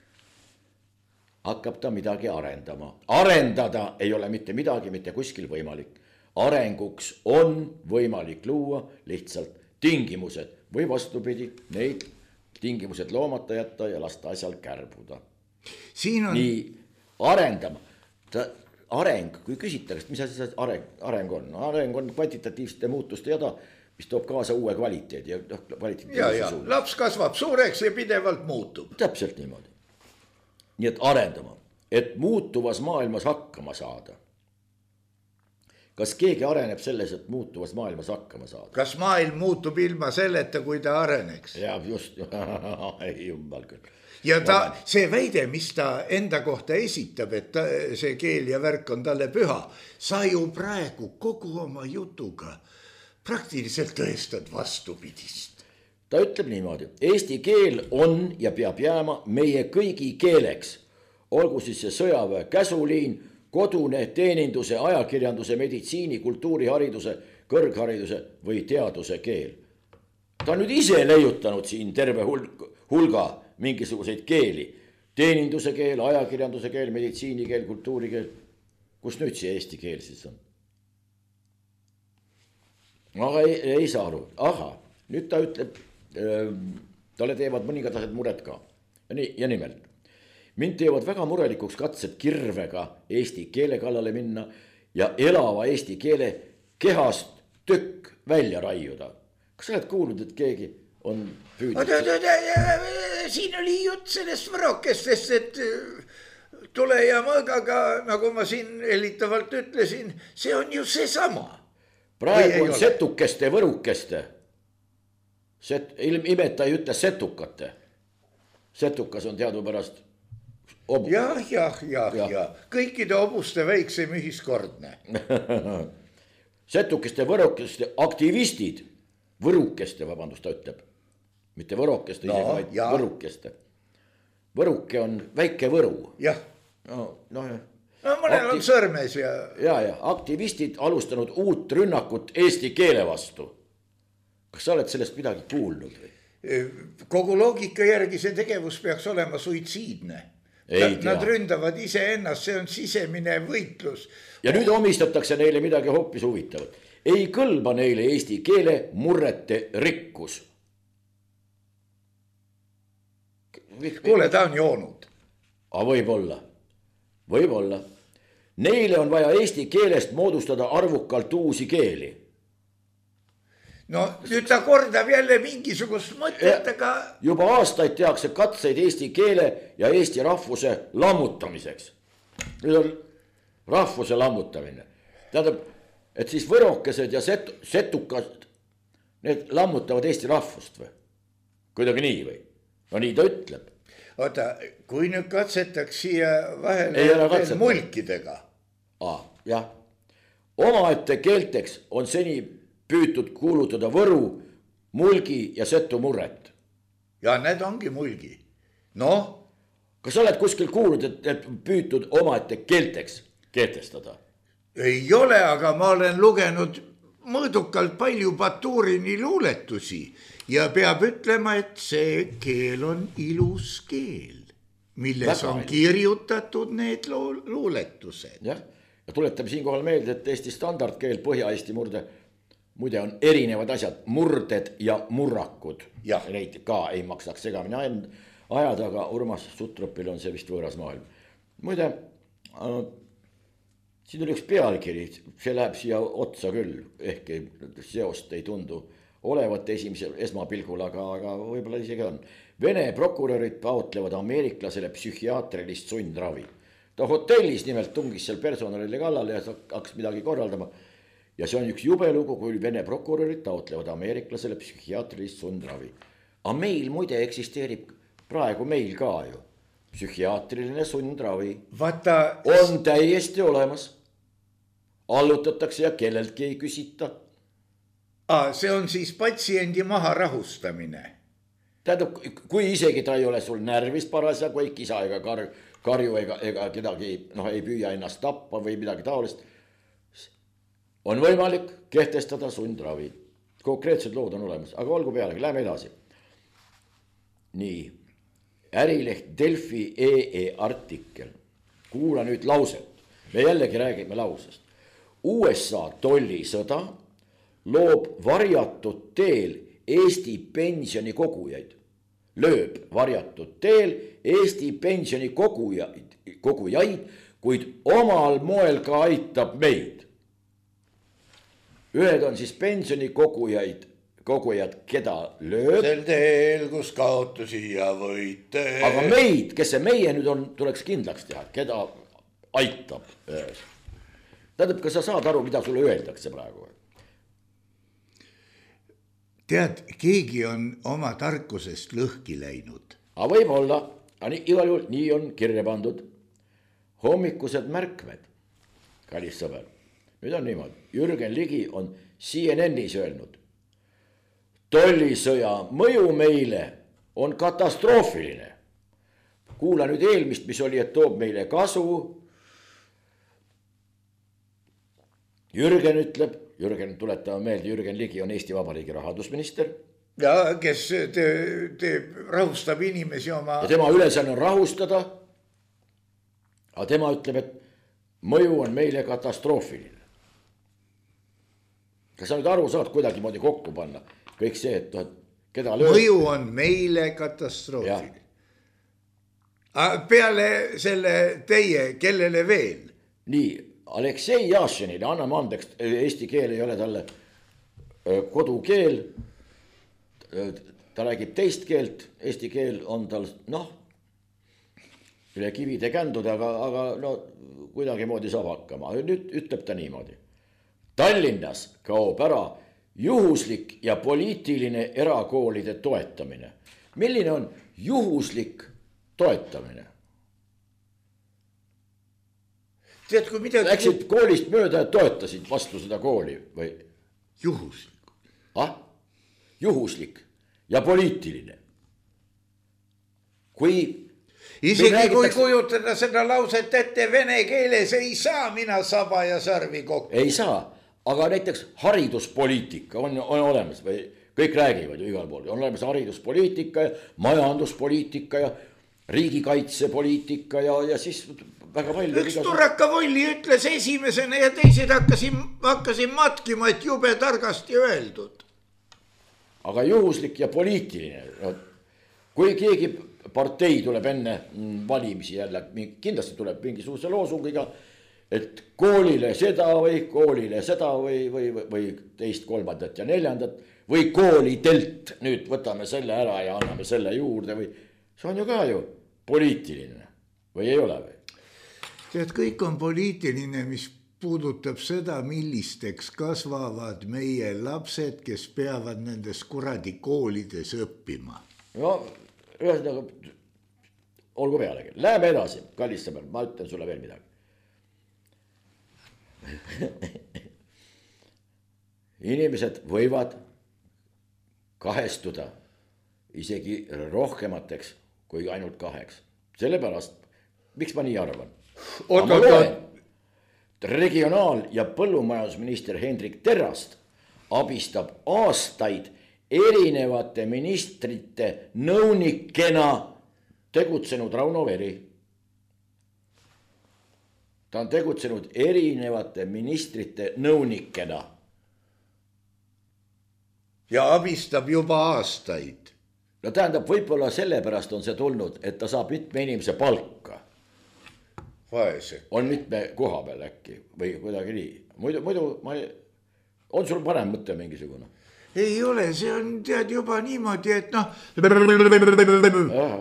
hakkab ta midagi arendama. Arendada ei ole mitte midagi, mitte kuskil võimalik. Arenguks on võimalik luua lihtsalt tingimused või vastupidi, neid tingimused loomata jätta ja lasta asjal kärbuda. Siin on... Nii, arendama. Ta... Areng, kui küsitakse, mis asi areng, areng on? Areng on kvantitatiivsete muutuste jada, mis toob kaasa uue kvaliteedi. Ja, kvaliteedi ja, ja. Laps kasvab suureks ja pidevalt muutub. Täpselt niimoodi. Nii et arendama, et muutuvas maailmas hakkama saada. Kas keegi areneb selles, et muutuvas maailmas hakkama saada? Kas maailm muutub ilma selleta, kui ta areneks? Ja just, ei jumbal küll. Ja ta, see väide, mis ta enda kohta esitab, et ta, see keel ja värk on talle püha, sa ju praegu kogu oma jutuga praktiliselt tõestad vastupidist. ta ütleb niimoodi, eesti keel on ja peab jääma meie kõigi keeleks. Olgu siis see sõjaväe käsuliin, kodune, teeninduse, ajakirjanduse, meditsiini, kultuuri, hariduse, kõrghariduse või teaduse keel. Ta on nüüd ise leiutanud siin terve hulga mingisuguseid keeli. Teeninduse keel, ajakirjanduse keel, meditsiini keel, kultuuri keel. Kus nüüd see eesti keel siis on? Aga ei, ei saa aru. Aha, nüüd ta ütleb, talle teevad mõningad asjad mured ka. Ja, nii, ja nimelt. Mind teevad väga murelikuks katsed kirvega eesti keele kallale minna ja elava eesti keele kehast tükk välja raiuda. Kas sa oled kuulnud, et keegi on püüdnud? Siin oli jutt sellest võrokestest, et tule ja mõõgaga, nagu ma siin helitavalt ütlesin, see on ju see sama. Praegu on setukeste võrukeste. Set, imeta ei ütle setukate. Setukas on teadupärast obu. Jah, jah, jah, jah. Ja. Kõikide obuste väiksem ühiskordne. Setukeste võrukeste aktivistid, võrukeste, vabandust, ta ütleb. Mitte võrokeste, no, vaid ja. Võrukeste. Võruke on väike võru. Jah. No, no, no mõnel Aktiv... on sõrmes ja... Ja, ja aktivistid alustanud uut rünnakut eesti keele vastu. Kas sa oled sellest midagi kuulnud? Kogu loogika järgi see tegevus peaks olema suitsiidne. Nad ründavad ise ennast, see on sisemine võitlus. Ja nüüd omistatakse neile midagi hoopis huvitavat. Ei kõlba neile eesti keele murrete rikkus. Kuule, ta on joonud. A võib-olla, võib-olla. Neile on vaja eesti keelest moodustada arvukalt uusi keeli. No nüüd ta kordab jälle mingisugust mõtet, aga... Juba aastaid tehakse katseid eesti keele ja eesti rahvuse lammutamiseks. Nüüd on rahvuse lammutamine. Tähendab, et siis võrokesed ja set, setukad, need lammutavad eesti rahvust või? Kuidagi nii või? No nii ta ütleb. Oota, kui nüüd katsetaks siia vahele mulkidega. Ah, jah. Omaette keelteks on seni püütud kuulutada võru, mulgi ja setu murret. Ja need ongi mulgi. No? Kas sa oled kuskil kuulnud, et, et püütud omaette keelteks kehtestada? Ei ole, aga ma olen lugenud mõõdukalt palju Baturini luuletusi ja peab ütlema, et see keel on ilus keel, milles väga on ilus. Kirjutatud need luuletused. Jah, ja tuletame siinkohal meelde, et Eesti standardkeel Põhja-Eesti murde muide on erinevad asjad, murded ja murrakud. Ja. Neid ka ei maksaks segamini ajada, aga Urmas Sutropil on see vist võõras maailm. Muide, äh, siin oli üks pealkiri, see läheb siia otsa küll, ehk seost ei tundu olevat esimesel esmapilgul, aga, aga võib-olla isegi on. Vene prokurörid taotlevad ameeriklasele psühhiaatrilist sundravi. Ta hotellis nimelt tungis seal personalile kallale ja hakkas midagi korraldama. Ja see on üks jube lugu, kui Vene prokurörid taotlevad ameeriklasele psühhiaatrilist sundravi. Aga meil muide eksisteerib praegu meil ka ju. Psühhiaatriline sundravi Vata... on täiesti olemas. Allutatakse ja kelleltki ei küsita. Ah, see on siis patsiendi maha rahustamine. Tähendab, kui isegi ta ei ole sul närvis parasja, kui ei kisa ega kar, karju ega, ega kedagi noh, ei püüa ennast tappa või midagi taolist, on võimalik kehtestada sundravi. Konkreetsed lood on olemas, aga olgu pealegi, läheme edasi. Nii, ärileht Delfi E E artikkel. Kuula nüüd lauset. Me jällegi räägime lausest. U S A tollisõda loob varjatud teel Eesti pensionikogujaid. Lööb varjatud teel Eesti pensionikogujaid, kogujaid, kuid omal moel ka aitab meid. Ühed on siis pensionikogujaid, kogujad, keda lööb. Sel teel, kus kaotusi ja võite. Aga meid, kes see meie nüüd on, tuleks kindlaks teha, keda aitab. Tähendab, kas sa saad aru, mida sulle öeldakse praegu? Tead, keegi on oma tarkusest lõhki läinud. Aga võib olla, aga igal juhul nii on kirja pandud. Hommikused märkmed, kallis sõber. Nüüd on niimoodi, Jürgen Ligi on C N N-is öelnud. tollisõja mõju meile on katastroofiline. Kuula nüüd eelmist, mis oli, et toob meile kasu. Jürgen ütleb, Jürgen tuletame meelde, Jürgen Ligi on Eesti Vabariigi rahandusminister. Ja kes te, te rahustab inimesi oma... Ja tema ülesanne on rahustada. Aga tema ütleb, et mõju on meile katastroofiline. Kas sa nüüd aru saad kuidagi moodi kokku panna? Kõik see, et no, keda lööb... Mõju on meile katastroofiline. Peale selle teie, kellele veel? Nii, Aleksei Jašinile, anname andeks, eesti keel ei ole talle kodukeel. Ta räägib teist keelt, eesti keel on tal, noh, üle kivide känduda, aga, aga no, kuidagi moodi saab hakkama. Nüüd ütleb ta niimoodi. Tallinnas kaob ära juhuslik ja poliitiline erakoolide toetamine. Milline on juhuslik toetamine? Tead, kui midagi... Läksid koolist mööda ja toetasid vastu seda kooli või? Juhuslik. Ah? Juhuslik ja poliitiline. Kui... Isegi räägitakse... kui kujutada seda lauset ette vene keeles, ei saa mina saba ja sarvi kokku. Ei saa, aga näiteks hariduspoliitika on, on olemas või kõik räägivad ju igal pool. On olemas hariduspoliitika ja majanduspoliitika ja riigikaitsepoliitika ja, ja siis väga palju... Üks turaka Volli ütles esimesena ja teised hakkasin, hakkasin matkima, et jube targasti öeldud. Aga juhuslik ja poliitiline. No, kui keegi partei tuleb enne valimisi jälle, kindlasti tuleb mingisuguse loosungiga, et koolile seda või koolile seda või, või, või teist, kolmandat ja neljandat või koolidelt nüüd võtame selle ära ja anname selle juurde või see on ju ka ju poliitiline või ei ole või? Tead, kõik on poliitiline, mis puudutab seda, millisteks kasvavad meie lapsed, kes peavad nendes kuradi koolides õppima. No, ühesõnaga, olgu pealegi. Läheme edasi, kallis sõber, ma ütlen sulle veel midagi. Inimesed võivad kahestuda isegi rohkemateks kui ainult kaheks. Sellepärast, miks ma nii arvan? Ma loen, regionaal- ja põllumajandusminister Hendrik Terrast abistab aastaid erinevate ministrite nõunikena tegutsenud Rauno Veri. Ta on tegutsenud erinevate ministrite nõunikena. Ja abistab juba aastaid. No tähendab, võib-olla sellepärast on see tulnud, et ta saab mitme inimese palka. Vaese. On mitme koha peal äkki või kuidagi nii. Muidu, muidu ma ei... on sul parem mõte mingisugune? Ei ole, see on tead juba niimoodi, et noh... Aha.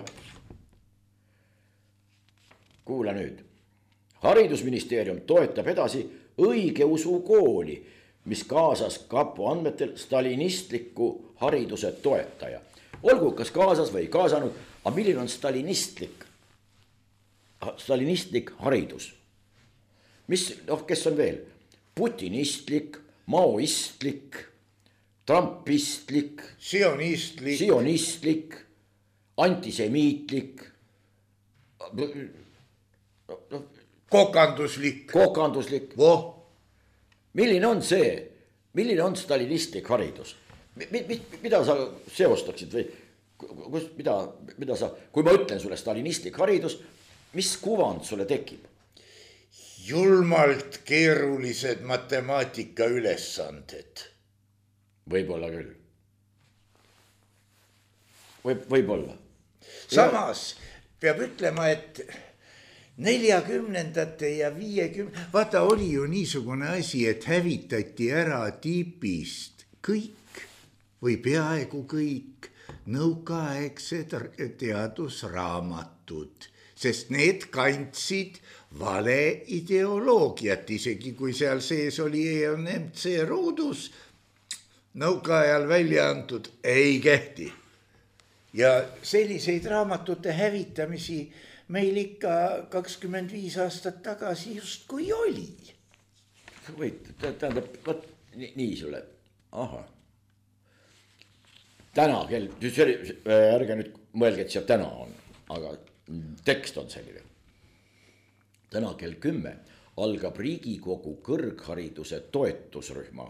Kuula nüüd. Haridusministeerium toetab edasi õigeusu kooli, mis kaasas kapo andmetel stalinistliku hariduse toetaja. Olgu, kas kaasas või kaasanud, aga milline on stalinistlik, stalinistlik haridus? Mis, noh, kes on veel? Putinistlik, maoistlik, trumpistlik, sionistlik, sionistlik, antisemiitlik, kokanduslik, kokanduslik. Voh. Milline on see, milline on stalinistlik haridus? Mida sa seostaksid või kus, mida, mida sa, kui ma ütlen sulle stalinistlik haridus, mis kuvand sulle tekib? Julmalt keerulised matemaatika ülesanded. Võib-olla küll. Võib, võib-olla. Samas peab ütlema, et neljakümnendate ja viiekümne, vaata oli ju niisugune asi, et hävitati ära tiipist kõik või peaaegu kõik nõukaaegsed teadusraamatud, sest need kandsid vale ideoloogiat, isegi kui seal sees oli E N M C ruudus, nõukaajal välja antud, ei kehti. Ja selliseid raamatute hävitamisi meil ikka kakskümmend viis aastat tagasi just kui oli. Võid, tähendab, võt, nii, nii sulle, aha. täna kell, ärge nüüd mõelge, et see täna on, aga tekst on selline. Täna kell kümme algab Riigikogu kõrghariduse toetusrühma.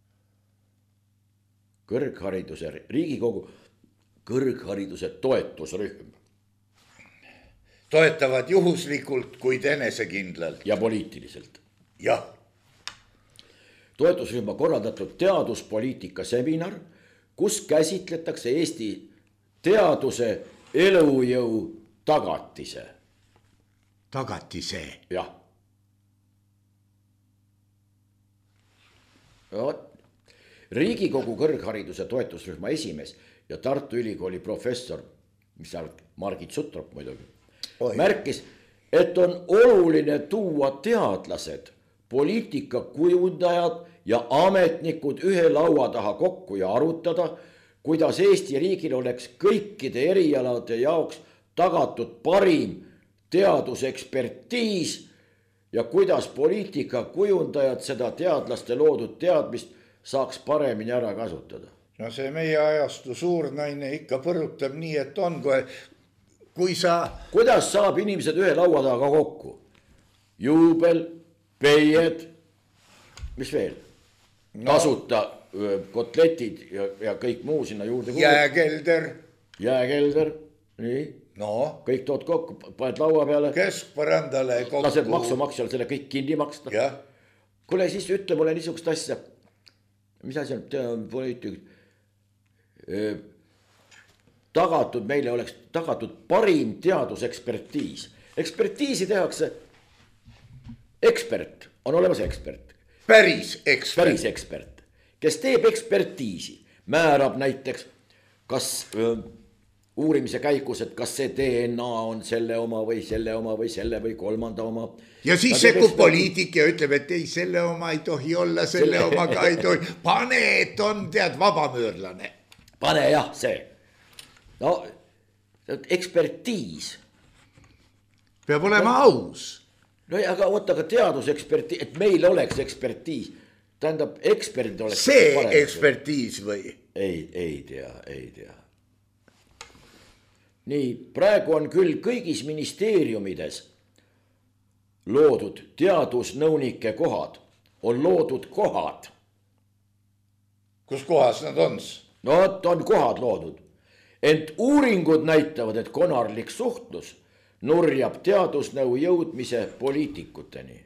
Kõrghariduse, Riigikogu kõrghariduse toetusrühm. Toetavad juhuslikult, kuid enesekindlalt. Ja poliitiliselt. Jah. Toetusrühma korraldatud teaduspoliitika seminar, kus käsitletakse Eesti teaduse elujõu tagatise. Tagatise. Jah. Riigikogu kõrghariduse toetusrühma esimees ja Tartu Ülikooli professor, mis sa arvad, Margit Sutrop muidugi, Oi. märkis, et on oluline tuua teadlased, poliitika kujundajad ja ametnikud ühe laua taha kokku ja arutada, kuidas Eesti riigil oleks kõikide erialade jaoks tagatud parim teadusekspertiis ja kuidas poliitika kujundajad seda teadlaste loodud teadmist saaks paremini ära kasutada. No see meie ajastu suurnaine ikka põrutab nii, et on, kui, kui sa... Kuidas saab inimesed ühe laua taga kokku? Juubel, peied, mis veel? No. Tasuta kotletid ja, ja kõik muu sinna juurde. Jääkelder. Jääkelder, nii. No. Kõik tood kokku, paned laua peale. Keskpõrandale kokku. Lased maksumaksjal selle kõik kinni maksta. Ja. Kuule, siis ütle mulle niisugust asja. Mis asi on poliitik? Tagatud, meile oleks tagatud parim teadusekspertiis. Ekspertiisi tehakse, ekspert, on olemas ekspert. Päris ekspert. Päris ekspert, kes teeb ekspertiisi, määrab näiteks, kas öö, uurimise käigus, et kas see D N A on selle oma või selle oma või selle või kolmanda oma. Ja siis sekkub poliitik ja ütleb, et ei, selle oma ei tohi olla, selle, selle... oma ka ei tohi. Pane, et on tead vabamöörlane. Pane jah, see. No, ekspertiis. Peab olema no, aus. No ja aga oota, aga teadusekspertiis, et meil oleks ekspertiis. Tähendab, eksperdid oleks... See ekspertiis või? Ei, ei tea, ei tea. Nii, praegu on küll kõigis ministeeriumides loodud teadusnõunike kohad. On loodud kohad. Kus kohas nad on? No, on kohad loodud. Ent uuringud näitavad, et konarlik suhtlus nurjab teadusnõu jõudmise poliitikuteni.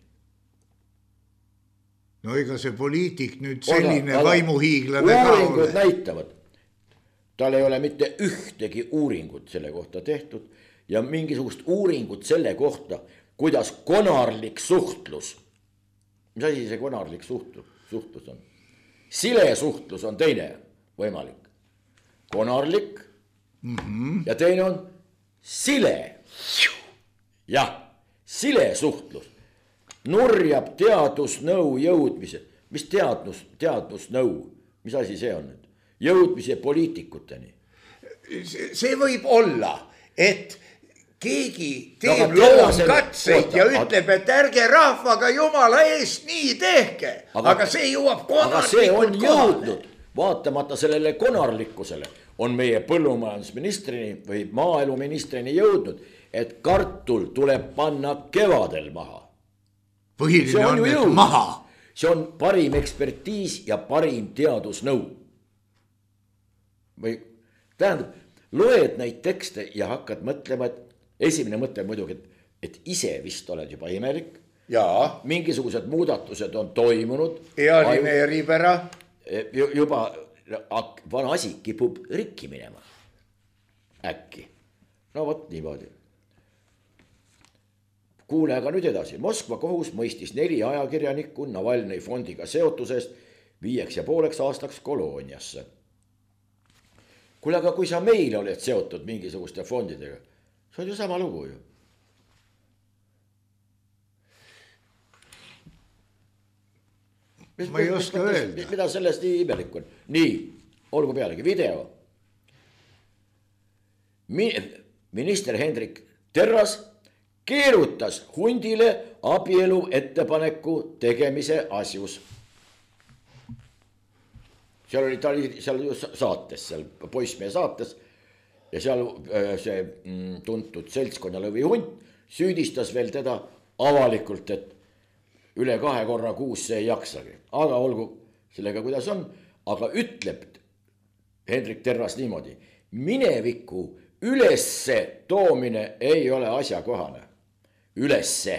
No ega see poliitik nüüd selline Oda, vaimuhiiglane ka ole. Uuringud näitavad. Tal ei ole mitte ühtegi uuringut selle kohta tehtud ja mingisugust uuringut selle kohta, kuidas konarlik suhtlus. Mis asi see konarlik suhtlus, suhtlus on? Sile suhtlus on teine võimalik. Konarlik mm-hmm. ja teine on sile. Jah, sile suhtlus. Nurjab teadusnõu jõudmise. Mis teadus, teadusnõu? Mis asi see on nüüd? Jõudmise poliitikuteni. See võib olla, et keegi teeb no, loomkatseid ja ütleb, et ärge rahvaga jumala eest nii tehke. Aga, aga see jõuab konarlikult. Aga see on jõudnud. Vaatamata sellele konarlikkusele on meie põllumajandusministrini või maaeluministrini jõudnud, et kartul tuleb panna kevadel maha. Põhiline on, on et maha. See on parim ekspertiis ja parim teadusnõu. Või tähendab, loed neid tekste ja hakkad mõtlema, et esimene mõte muidugi, et, et ise vist oled juba imelik. Jaa. Mingisugused muudatused on toimunud. Ealine eripära. Juba vana asi kipub rikki minema. Äkki. No võt niimoodi. Kuule aga nüüd edasi. Moskva kohus mõistis neli ajakirjanikku Navalnõi fondiga seotusest viieks ja pooleks aastaks kolooniasse. Kuule, aga kui sa meil oled seotud mingisuguste fondidega, see on ju sama lugu ju. Mis, ma ei oska öelda. Mida sellest nii imelik on? Nii, olgu pealegi video. Minister Hendrik Terras keerutas hundile abielu ettepaneku tegemise asjus. seal oli, ta oli seal saates, seal Poissmehe saates ja seal see tuntud seltskonnalõvi hunt süüdistas veel teda avalikult, et üle kahe korra kuus see ei jaksagi. Aga olgu sellega, kuidas on, aga ütleb Hendrik Terras niimoodi, mineviku ülesse toomine ei ole asjakohane. Ülesse.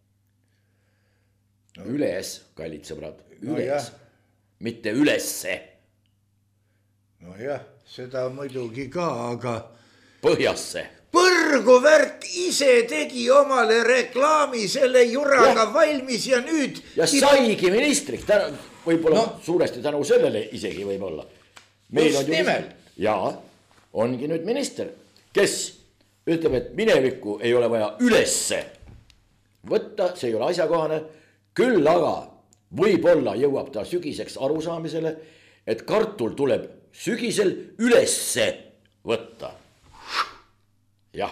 No. Üles, kallid sõbrad, üles, no mitte ülesse. No jah, seda muidugi ka, aga... Põhjasse. Põrgu värk ise tegi omale reklaami selle juraga ja. Valmis ja nüüd... Ja saigi ministriks, võib-olla no. Suuresti tänu sellele isegi võib olla. Just nimel. Ja, ongi nüüd minister, kes ütleb, et minevikku ei ole vaja ülesse võtta, see ei ole asjakohane, küll aga võib-olla jõuab ta sügiseks arusaamisele, et kartul tuleb sügisel ülesse võtta. Jah.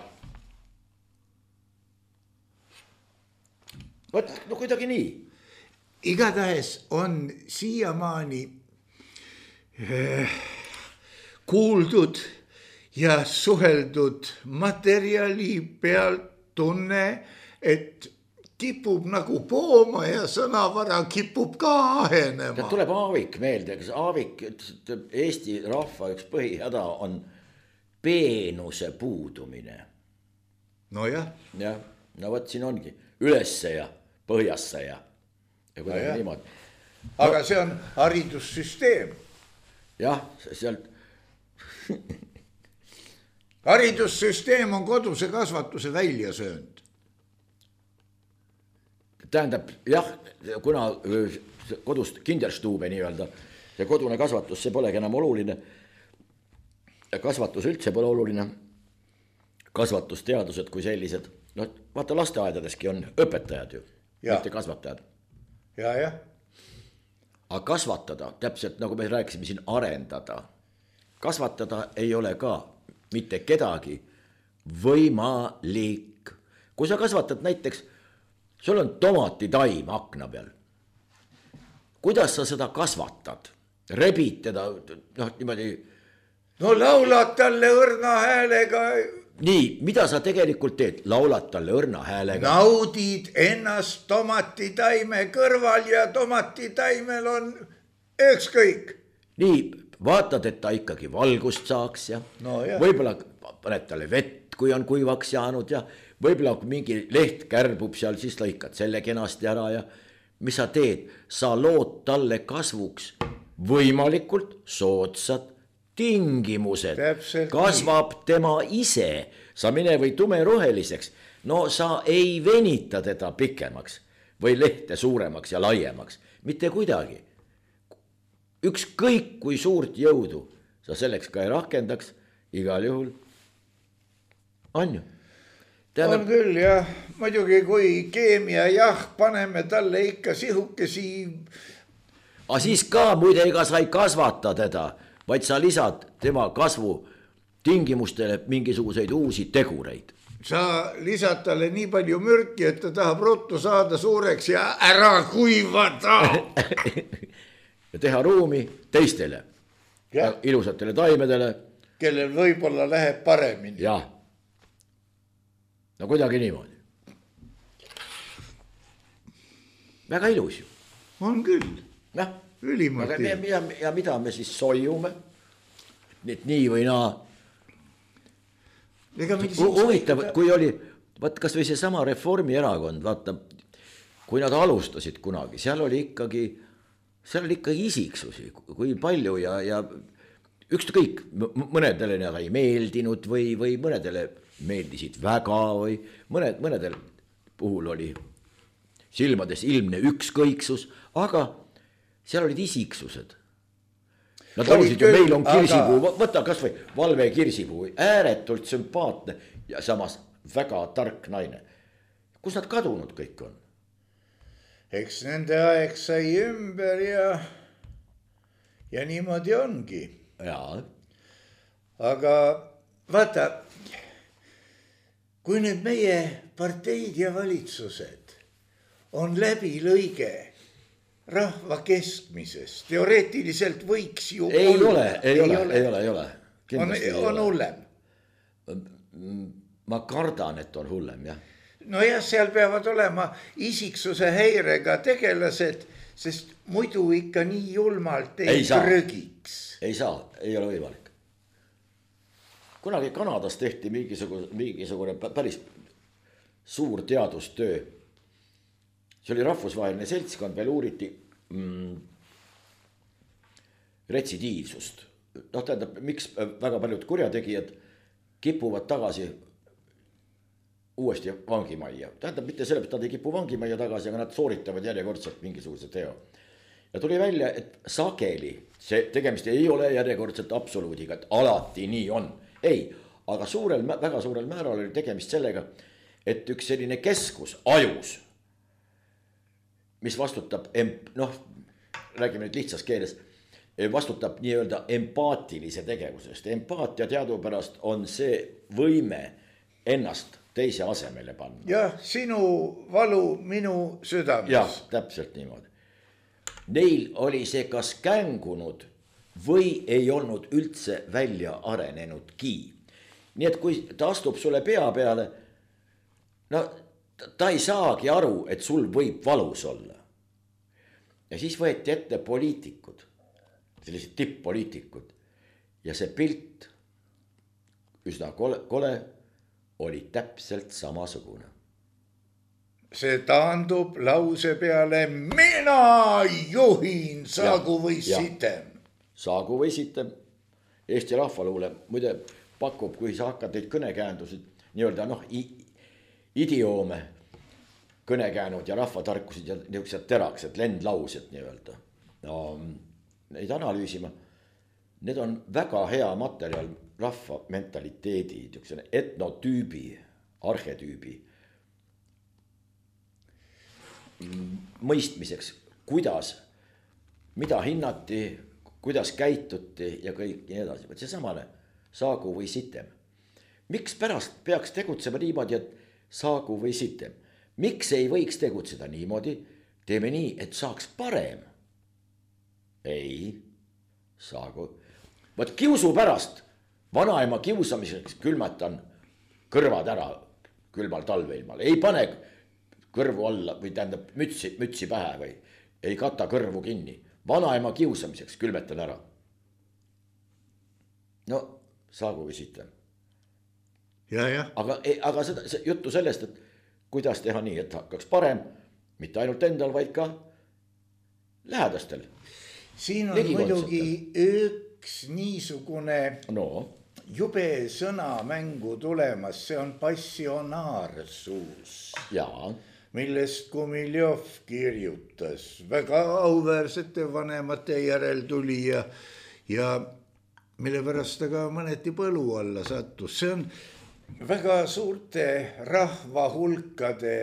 Võt, no kuidagi nii. Igatahes on siiamaani äh, kuuldud ja suheldud materjali pealt tunne, et kipub nagu pooma ja sõnavara kipub ka ahenema. Tuleb Aavik meelde, kas Aavik, Eesti rahva üks põhihäda on peenuse puudumine. No jah. Jah, no võt siin ongi ülesse ja põhjasse ja, ja kuidagi no niimoodi. Aga no, see on haridussüsteem. Jah, sealt. Haridussüsteem on koduse kasvatuse välja söönud. Tähendab, jah, kuna kodust kinderstuube nii-öelda, see kodune kasvatus, see polegi enam oluline. Kasvatus üldse pole oluline. Kasvatusteadused kui sellised. No, vaata, lasteaedadeski on õpetajad ju, ja. Mitte kasvatajad. Ja, jah. Aga kasvatada, täpselt nagu me rääkisime siin, arendada. Kasvatada ei ole ka mitte kedagi võimalik. Kui sa kasvatad näiteks, sul on tomatitaim akna peal. Kuidas sa seda kasvatad? Rebid teda, noh, niimoodi... No laulad talle õrna häälega. Nii, mida sa tegelikult teed? Laulad talle õrna häälega. Naudid ennast tomatitaime kõrval ja tomatitaimel on ükskõik. Nii, vaatad, et ta ikkagi valgust saaks ja no, võib-olla paned talle vett, kui on kuivaks jaanud ja võib-olla kui mingi leht kärbub seal, siis lõikad selle kenasti ära ja mis sa teed? Sa lood talle kasvuks võimalikult soodsad tingimused. Täpselt kasvab nii. Tema ise, sa mine või tumeroheliseks. No sa ei venita teda pikemaks või lehte suuremaks ja laiemaks. Mitte kuidagi. Ükskõik kui suurt jõudu sa selleks ka ei rakendaks, igal juhul on ju. Tähendab... On küll jah, muidugi kui keemia jah, paneme talle ikka sihukesi. Aga siis ka muide ega sa ei kasvata teda, vaid sa lisad tema kasvu tingimustele mingisuguseid uusi tegureid. Sa lisad talle nii palju mürki, et ta tahab ruttu saada suureks ja ära kuivada. Ja teha ruumi teistele, ja. Ilusatele taimedele. Kellel võib-olla läheb paremini. Jah. No kuidagi niimoodi. Väga ilus ju. On küll. Noh, ülimalt. Ja, ja, ja mida me siis soiume? Nii, nii või naa. Huvitav, kui oli, vaat kas või see sama Reformierakond, vaata, kui nad alustasid kunagi, seal oli ikkagi, seal oli ikkagi isiksusi, kui palju ja, ja ükskõik, mõnedele nad ei meeldinud või, või mõnedele meeldisid väga või mõned, mõnedel puhul oli silmades ilmne ükskõiksus, aga seal olid isiksused. Nad laulsid ju, meil on kirsipuu, aga... võta kas või Valve kirsipuu, ääretult sümpaatne ja samas väga tark naine. Kus nad kadunud kõik on? Eks nende aeg sai ümber ja, ja niimoodi ongi. Jaa. Aga vaata, kui nüüd meie parteid ja valitsused on läbi lõige rahva keskmisest. Teoreetiliselt võiks ju ei olla. ole, ei, ei ole, ole, ei ole, ei ole. On, on hullem. Ma kardan, et on hullem, jah. No jah, seal peavad olema isiksuse häirega tegelased, sest muidu ikka nii julmalt ei, ei trögiks. Ei saa, ei ole võimalik. Kunagi Kanadas tehti mingisugune, mingisugune päris suur teadustöö. See oli rahvusvaheline seltskond, veel uuriti mm, retsidiivsust. noh, tähendab, miks väga paljud kurjategijad kipuvad tagasi uuesti vangimajja. tähendab, mitte sellepärast, nad ei kipu vangimajja tagasi, aga nad sooritavad järjekordselt mingisuguse teo. Ja tuli välja, et sageli see tegemist ei ole järjekordselt absoluudiga, et alati nii on. Ei, aga suurel, väga suurel määral oli tegemist sellega, et üks selline keskus ajus, mis vastutab, noh, räägime nüüd lihtsas keeles, vastutab nii-öelda empaatilise tegevusest. Empaatia teadupärast on see võime ennast teise asemele panna. Jah, sinu valu minu südames. Jah, täpselt niimoodi. Neil oli see kas kängunud või ei olnud üldse välja arenenudki. Nii et kui ta astub sulle pea peale, no ta ei saagi aru, et sul võib valus olla. Ja siis võeti ette poliitikud, sellised tipp-poliitikud. Ja see pilt, üsna kole, kole oli täpselt samasugune. See taandub lause peale, mina juhin, saagu või sitem. Saagu või sitem. Eesti rahvaluule muide pakub, kui sa hakkad neid kõnekäändusid, nii-öelda noh, idioome, kõnekäänud ja rahvatarkusid ja niisugused teraksed, lendlaused nii-öelda. No, neid analüüsima, need on väga hea materjal rahva mentaliteedi, etnotüübi, arhetüübi mõistmiseks, kuidas, mida hinnati, kuidas käituti ja kõik nii edasi. See samane saagu või sitem. Miks pärast peaks tegutsema niimoodi, et saagu või sitem? Miks ei võiks tegutseda niimoodi? Teeme nii, et saaks parem. Ei, saagu. Võt kiusu pärast, vanaema kiusamiseks külmatan kõrvad ära külmal talveilmal. Ei pane kõrvu alla või tähendab mütsi, mütsi pähe või ei kata kõrvu kinni. Vanaema kiusamiseks külmetan ära. No, saagu või sitem. Ja, ja. Aga, aga seda, see juttu sellest, et kuidas teha nii, et hakkaks parem, mitte ainult endal, vaid ka lähedastel. Siin on muidugi üks niisugune no. jube sõna mängu tulemas, see on passionaarsus. Jaa. Millest Kumiljov kirjutas, väga auväärsete vanemate järel tuli ja, ja mille pärast ta ka mõneti põlu alla sattus. See on väga suurte rahva hulkade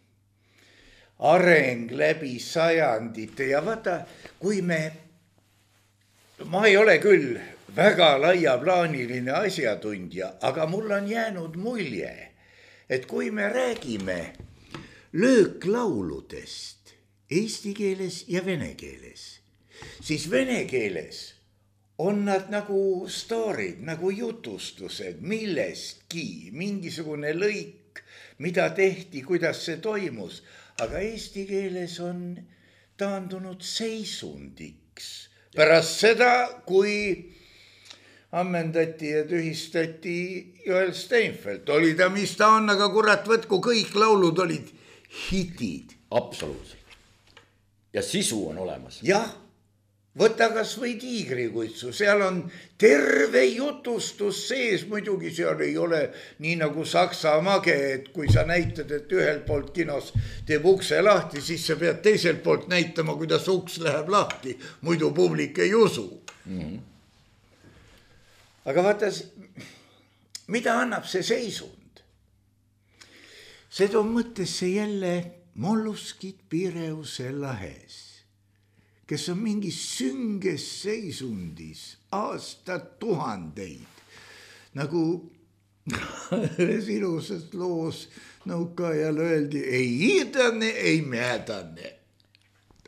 areng läbi sajandite ja vaata, kui me, ma ei ole küll väga laiaplaaniline asjatundja, aga mul on jäänud mulje, et kui me räägime lööklauludest eesti keeles ja vene keeles, siis vene keeles on nad nagu stoorid, nagu jutustused millestki, mingisugune lõik, mida tehti, kuidas see toimus, aga eesti keeles on taandunud seisundiks. Pärast seda, kui ammendati ja tühistati Joel Steinfeld, oli ta, mis ta on, aga kurat võtku, kõik laulud olid hitid. Absoluutselt. Ja sisu on olemas. Jah, võta kas või Tiigrikutsu, seal on terve jutustus sees, muidugi seal ei ole nii nagu Saksa mage, et kui sa näitad, et ühelt poolt kinos teeb ukse lahti, siis sa pead teiselt poolt näitama, kuidas uks läheb lahti, muidu publik ei usu. Mm-hmm. Aga vaata, mida annab see seisund? See toob mõttesse jälle molluskid Pireuse lahes, kes on mingi sünges seisundis aastat tuhandeid. Nagu ilusast loos nõukaajal öeldi, ei hiidane, ei mädane.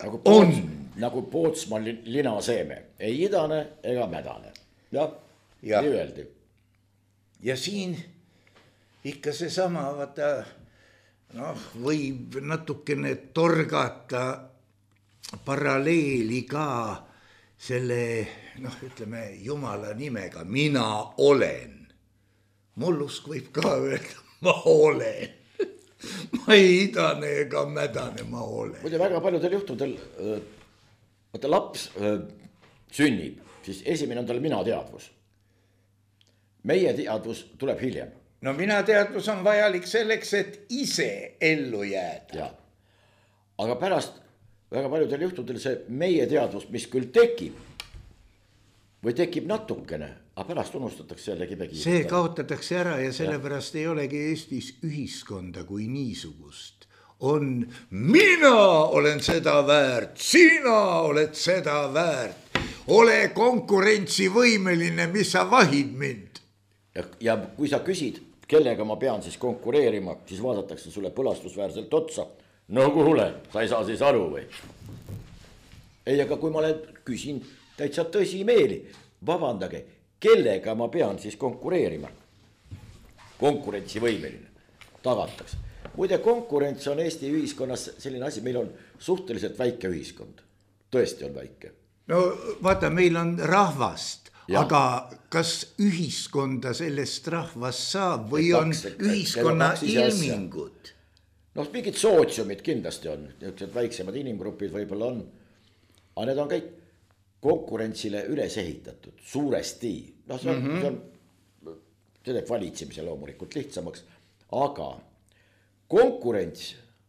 nagu Poots, nagu Pootsman linaseeme, ei idane ega mädane. Jah, ja. Nii öeldi. Ja siin ikka seesama, vaata, noh, võib natukene torgata paralleeli ka selle, noh, ütleme, Jumala nimega, mina olen. Mollusk võib ka öelda, ma olen. Ma ei idane ega mädane, ma olen. Muide, väga paljudel juhtudel, vaata laps sünnib, siis esimene on tal mina teadvus. Meie teadvus tuleb hiljem. No mina teadvus on vajalik selleks, et ise ellu jääda. Ja. Aga pärast väga paljudel juhtudel see meie teadvus, mis küll tekib, või tekib natukene, aga pärast unustatakse jällegi pegi. See kaotatakse ära ja sellepärast ja. Ei olegi Eestis ühiskonda kui niisugust. On mina olen seda väärt, sina oled seda väärt. Ole konkurentsivõimeline, mis sa vahid mind. Ja, ja kui sa küsid, kellega ma pean siis konkureerima, siis vaadatakse sulle põlastusväärselt otsa. No kuule, sa ei saa siis aru või? Ei, aga kui ma olen küsin täitsa tõsimeeli, vabandage, kellega ma pean siis konkureerima? Konkurentsivõimeline, tagatakse. Muide, konkurents on Eesti ühiskonnas selline asi, meil on suhteliselt väike ühiskond. Tõesti on väike. No vaata, meil on rahvast, ja. Aga kas ühiskonda sellest rahvast saab või on ühiskonna ilmingud? No mingid sootsiumid kindlasti on, väiksemad inimgrupid võib-olla on, aga need on kõik konkurentsile üles ehitatud suuresti. No see on, mm-hmm. see on, see teeb valitsemise loomulikult lihtsamaks, aga konkurents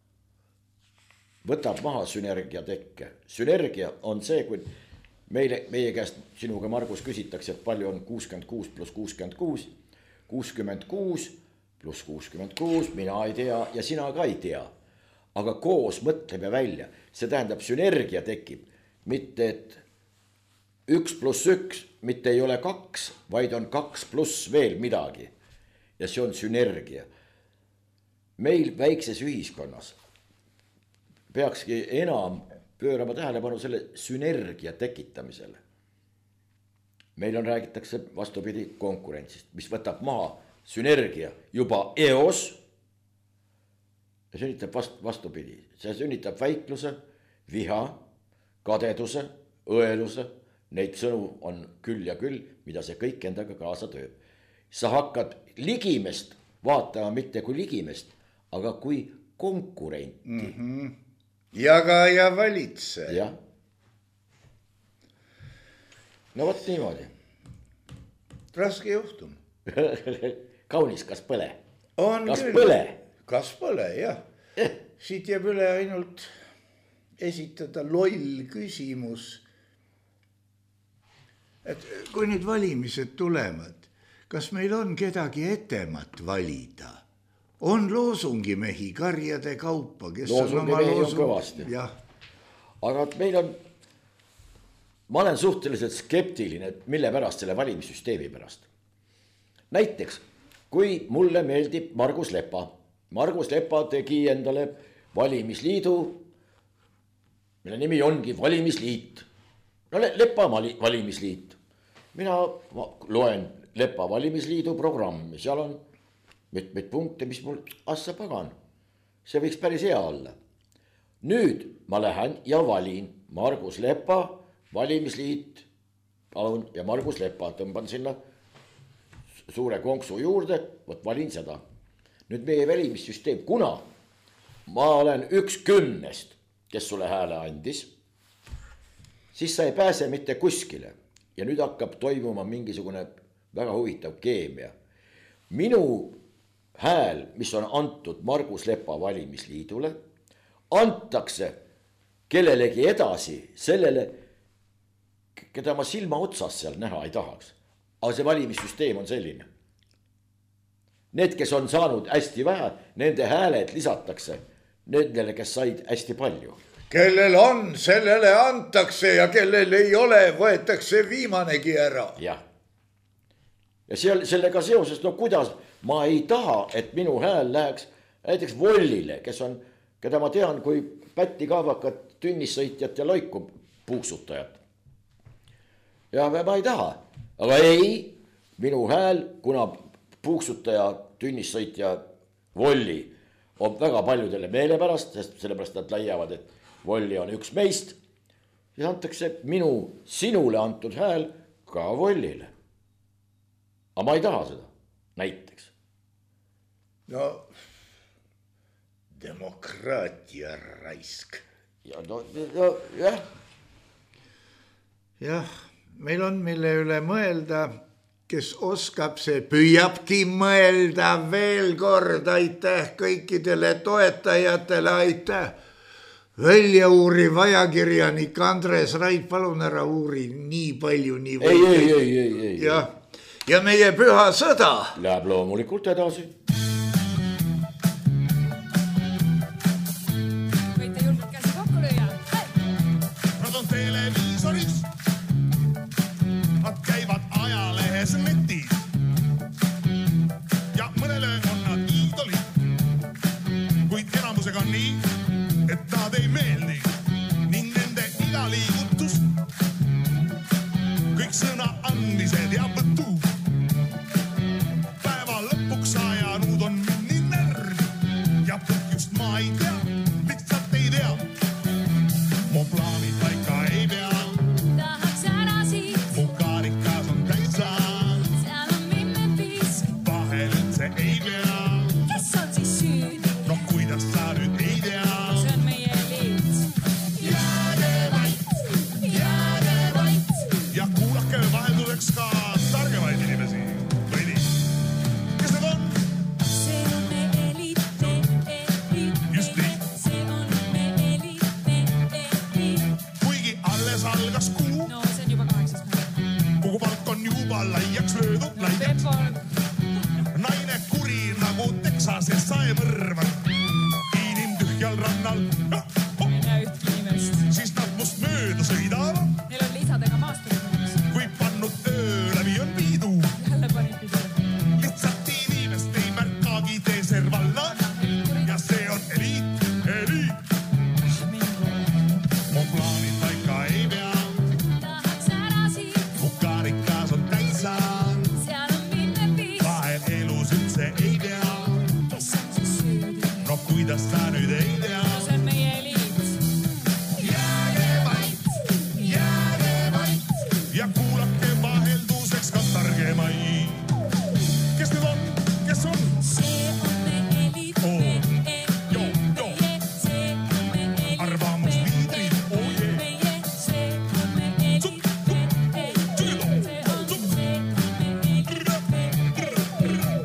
võtab maha sünergia tekke. Sünergia on see, kui meile, meie käest sinuga, Margus, küsitakse, et palju on kuuskümmend kuus pluss kuuskümmend kuus, kuuskümmend kuus pluss kuuskümmend kuus, mina ei tea ja sina ka ei tea. Aga koos mõtleme välja, see tähendab sünergia tekib, mitte et üks pluss üks, mitte ei ole kaks, vaid on kaks pluss veel midagi. Ja see on sünergia. Meil väikses ühiskonnas peakski enam pöörama tähelepanu selle sünergia tekitamisele. Meil on räägitakse vastupidi konkurentsist, mis võtab maha sünergia juba eos ja sünnitab vast, vastupidi. See sünnitab väikluse, viha, kadeduse, õeluse. Neid sõnu on küll ja küll, mida see kõik endaga kaasa tööb. Sa hakkad ligimest vaatama mitte kui ligimest, aga kui konkurenti. Mm-hmm. Jaga ja valitse. Ja. No võt niimoodi. Raske juhtum. Kaunis, kas põle? On kas küll. Põle? Kas põle, jah. Eh. Siit jääb üle ainult esitada loll küsimus. Et kui nüüd valimised tulevad, kas meil on kedagi etemat valida? On loosungimehi karjade kaupa, kes loosungimehi on, loosung... on kõvasti. Jah. Aga meil on, ma olen suhteliselt skeptiline, mille pärast selle valimissüsteemi pärast. Näiteks, kui mulle meeldib Margus Lepa, Margus Lepa tegi endale valimisliidu, mille nimi ongi valimisliit. No Lepa valimisliit. Mina loen Lepa valimisliidu programmi, seal on mitmeid punkte, mis mul assa pagan. See võiks päris hea olla. Nüüd ma lähen ja valin Margus Lepa valimisliit, palun, ja Margus Lepa tõmban sinna suure konksu juurde, võt valin seda. Nüüd meie valimissüsteem, kuna ma olen üks kümnest, kes sulle hääle andis, siis sa ei pääse mitte kuskile. Ja nüüd hakkab toimuma mingisugune väga huvitav keemia. Minu hääl, mis on antud Margus Lepa valimisliidule, antakse kellelegi edasi sellele, keda ma silma otsas seal näha ei tahaks. Aga see valimissüsteem on selline. Need, kes on saanud hästi vähe, nende hääled lisatakse nendele, kes said hästi palju. Kellel on, sellele antakse ja kellel ei ole, võetakse viimanegi ära. Jah. Ja seal, sellega seoses, no kuidas ma ei taha, et minu hääl läheks näiteks Vollile, kes on, keda ma tean kui Pätti Kaavakat tünnissõitjat ja loiku puuksutajat. ja ma ei taha, aga ei, minu hääl, kuna puuksutaja, tünnissõitja Volli on väga paljudele meelepärast, sest sellepärast nad leiavad, et Volli on üks meist, ja antakse minu sinule antud hääl ka Vollile. aga ma ei taha seda, näiteks. no demokraatia raisk. ja no, no jah. jah, meil on, mille üle mõelda, kes oskab, see püüabki mõelda veel kord. Aitäh kõikidele toetajatele, aitäh. Välja uuriv ajakirjanik Andres Rait, palun ära uuri nii palju, nii ei, ei, ei, ei, ei. Ja, ja meie püha sõda läheb loomulikult edasi. Võite julgelt käsi kokku lüüa. Nad on televiisoris, nad käivad ajalehes netis ja mõnele on nad iidolid, kuid enamusega on nii, et nad ei meeldi ning nende iga liigutus, kõik sõna andmised ja võtu. Päeva lõpuks ajanud on minni närv ja põhjust ma ei tea, lihtsalt ei tea. Mu plaanid paika ei pea, Tahaks ära siit, mu kaarikas on täitsa, seal on mimme piisk. vahel üldse ei pea. Kes on siis süüdi? No kuidas sa nüüd ei tea? See on meie eliit. Jääge vait, jääge vait ja kuulake vahelduseks ka targemaid inimesi. Või nii? Kes need on? See on me eliit, me eliit. Just nii. See on me eliit, me eliit. Kuigi alles algas kuu, No see on juba kaheksas päev. kogu palk on juba laiaks löödud, laiaks. Pepo, Naine kuri nagu Texases saemõrvar. Inimtühjal rannal, ei näe ühtki inimest. siis nad must mööda sõidavad, Neil on lisadega maasturiks. kui pannud öö läbi on viidu. Jälle panid pidi. Lihtsalt inimest ei märkagi tee servalla ja see on eliit, eliit. Mingu. Mu plaanid paika ei pea, Tahaks ära siit, mu kaarikas on täitsa, seal on mimme piisk. vahel elus üldse ei tea. Kes on siis süüdi? No kuidas sa nüüd ei tea? No see on meie eliit. Jääge vait, jääge vait ja kuulake vahelduseks ka targemaid. Kes need on, kes on? See on me eliit, me eliit. Joo, joo. See on me eliit, Arvamusliidrid, oh jee. meie. See on me eliit, me eliit. See on, see on me eliit, me eliit.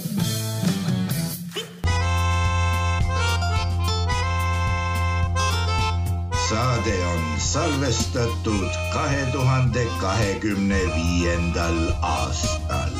Saade on salvestatud kahe tuhande kahekümne viiendal aastal.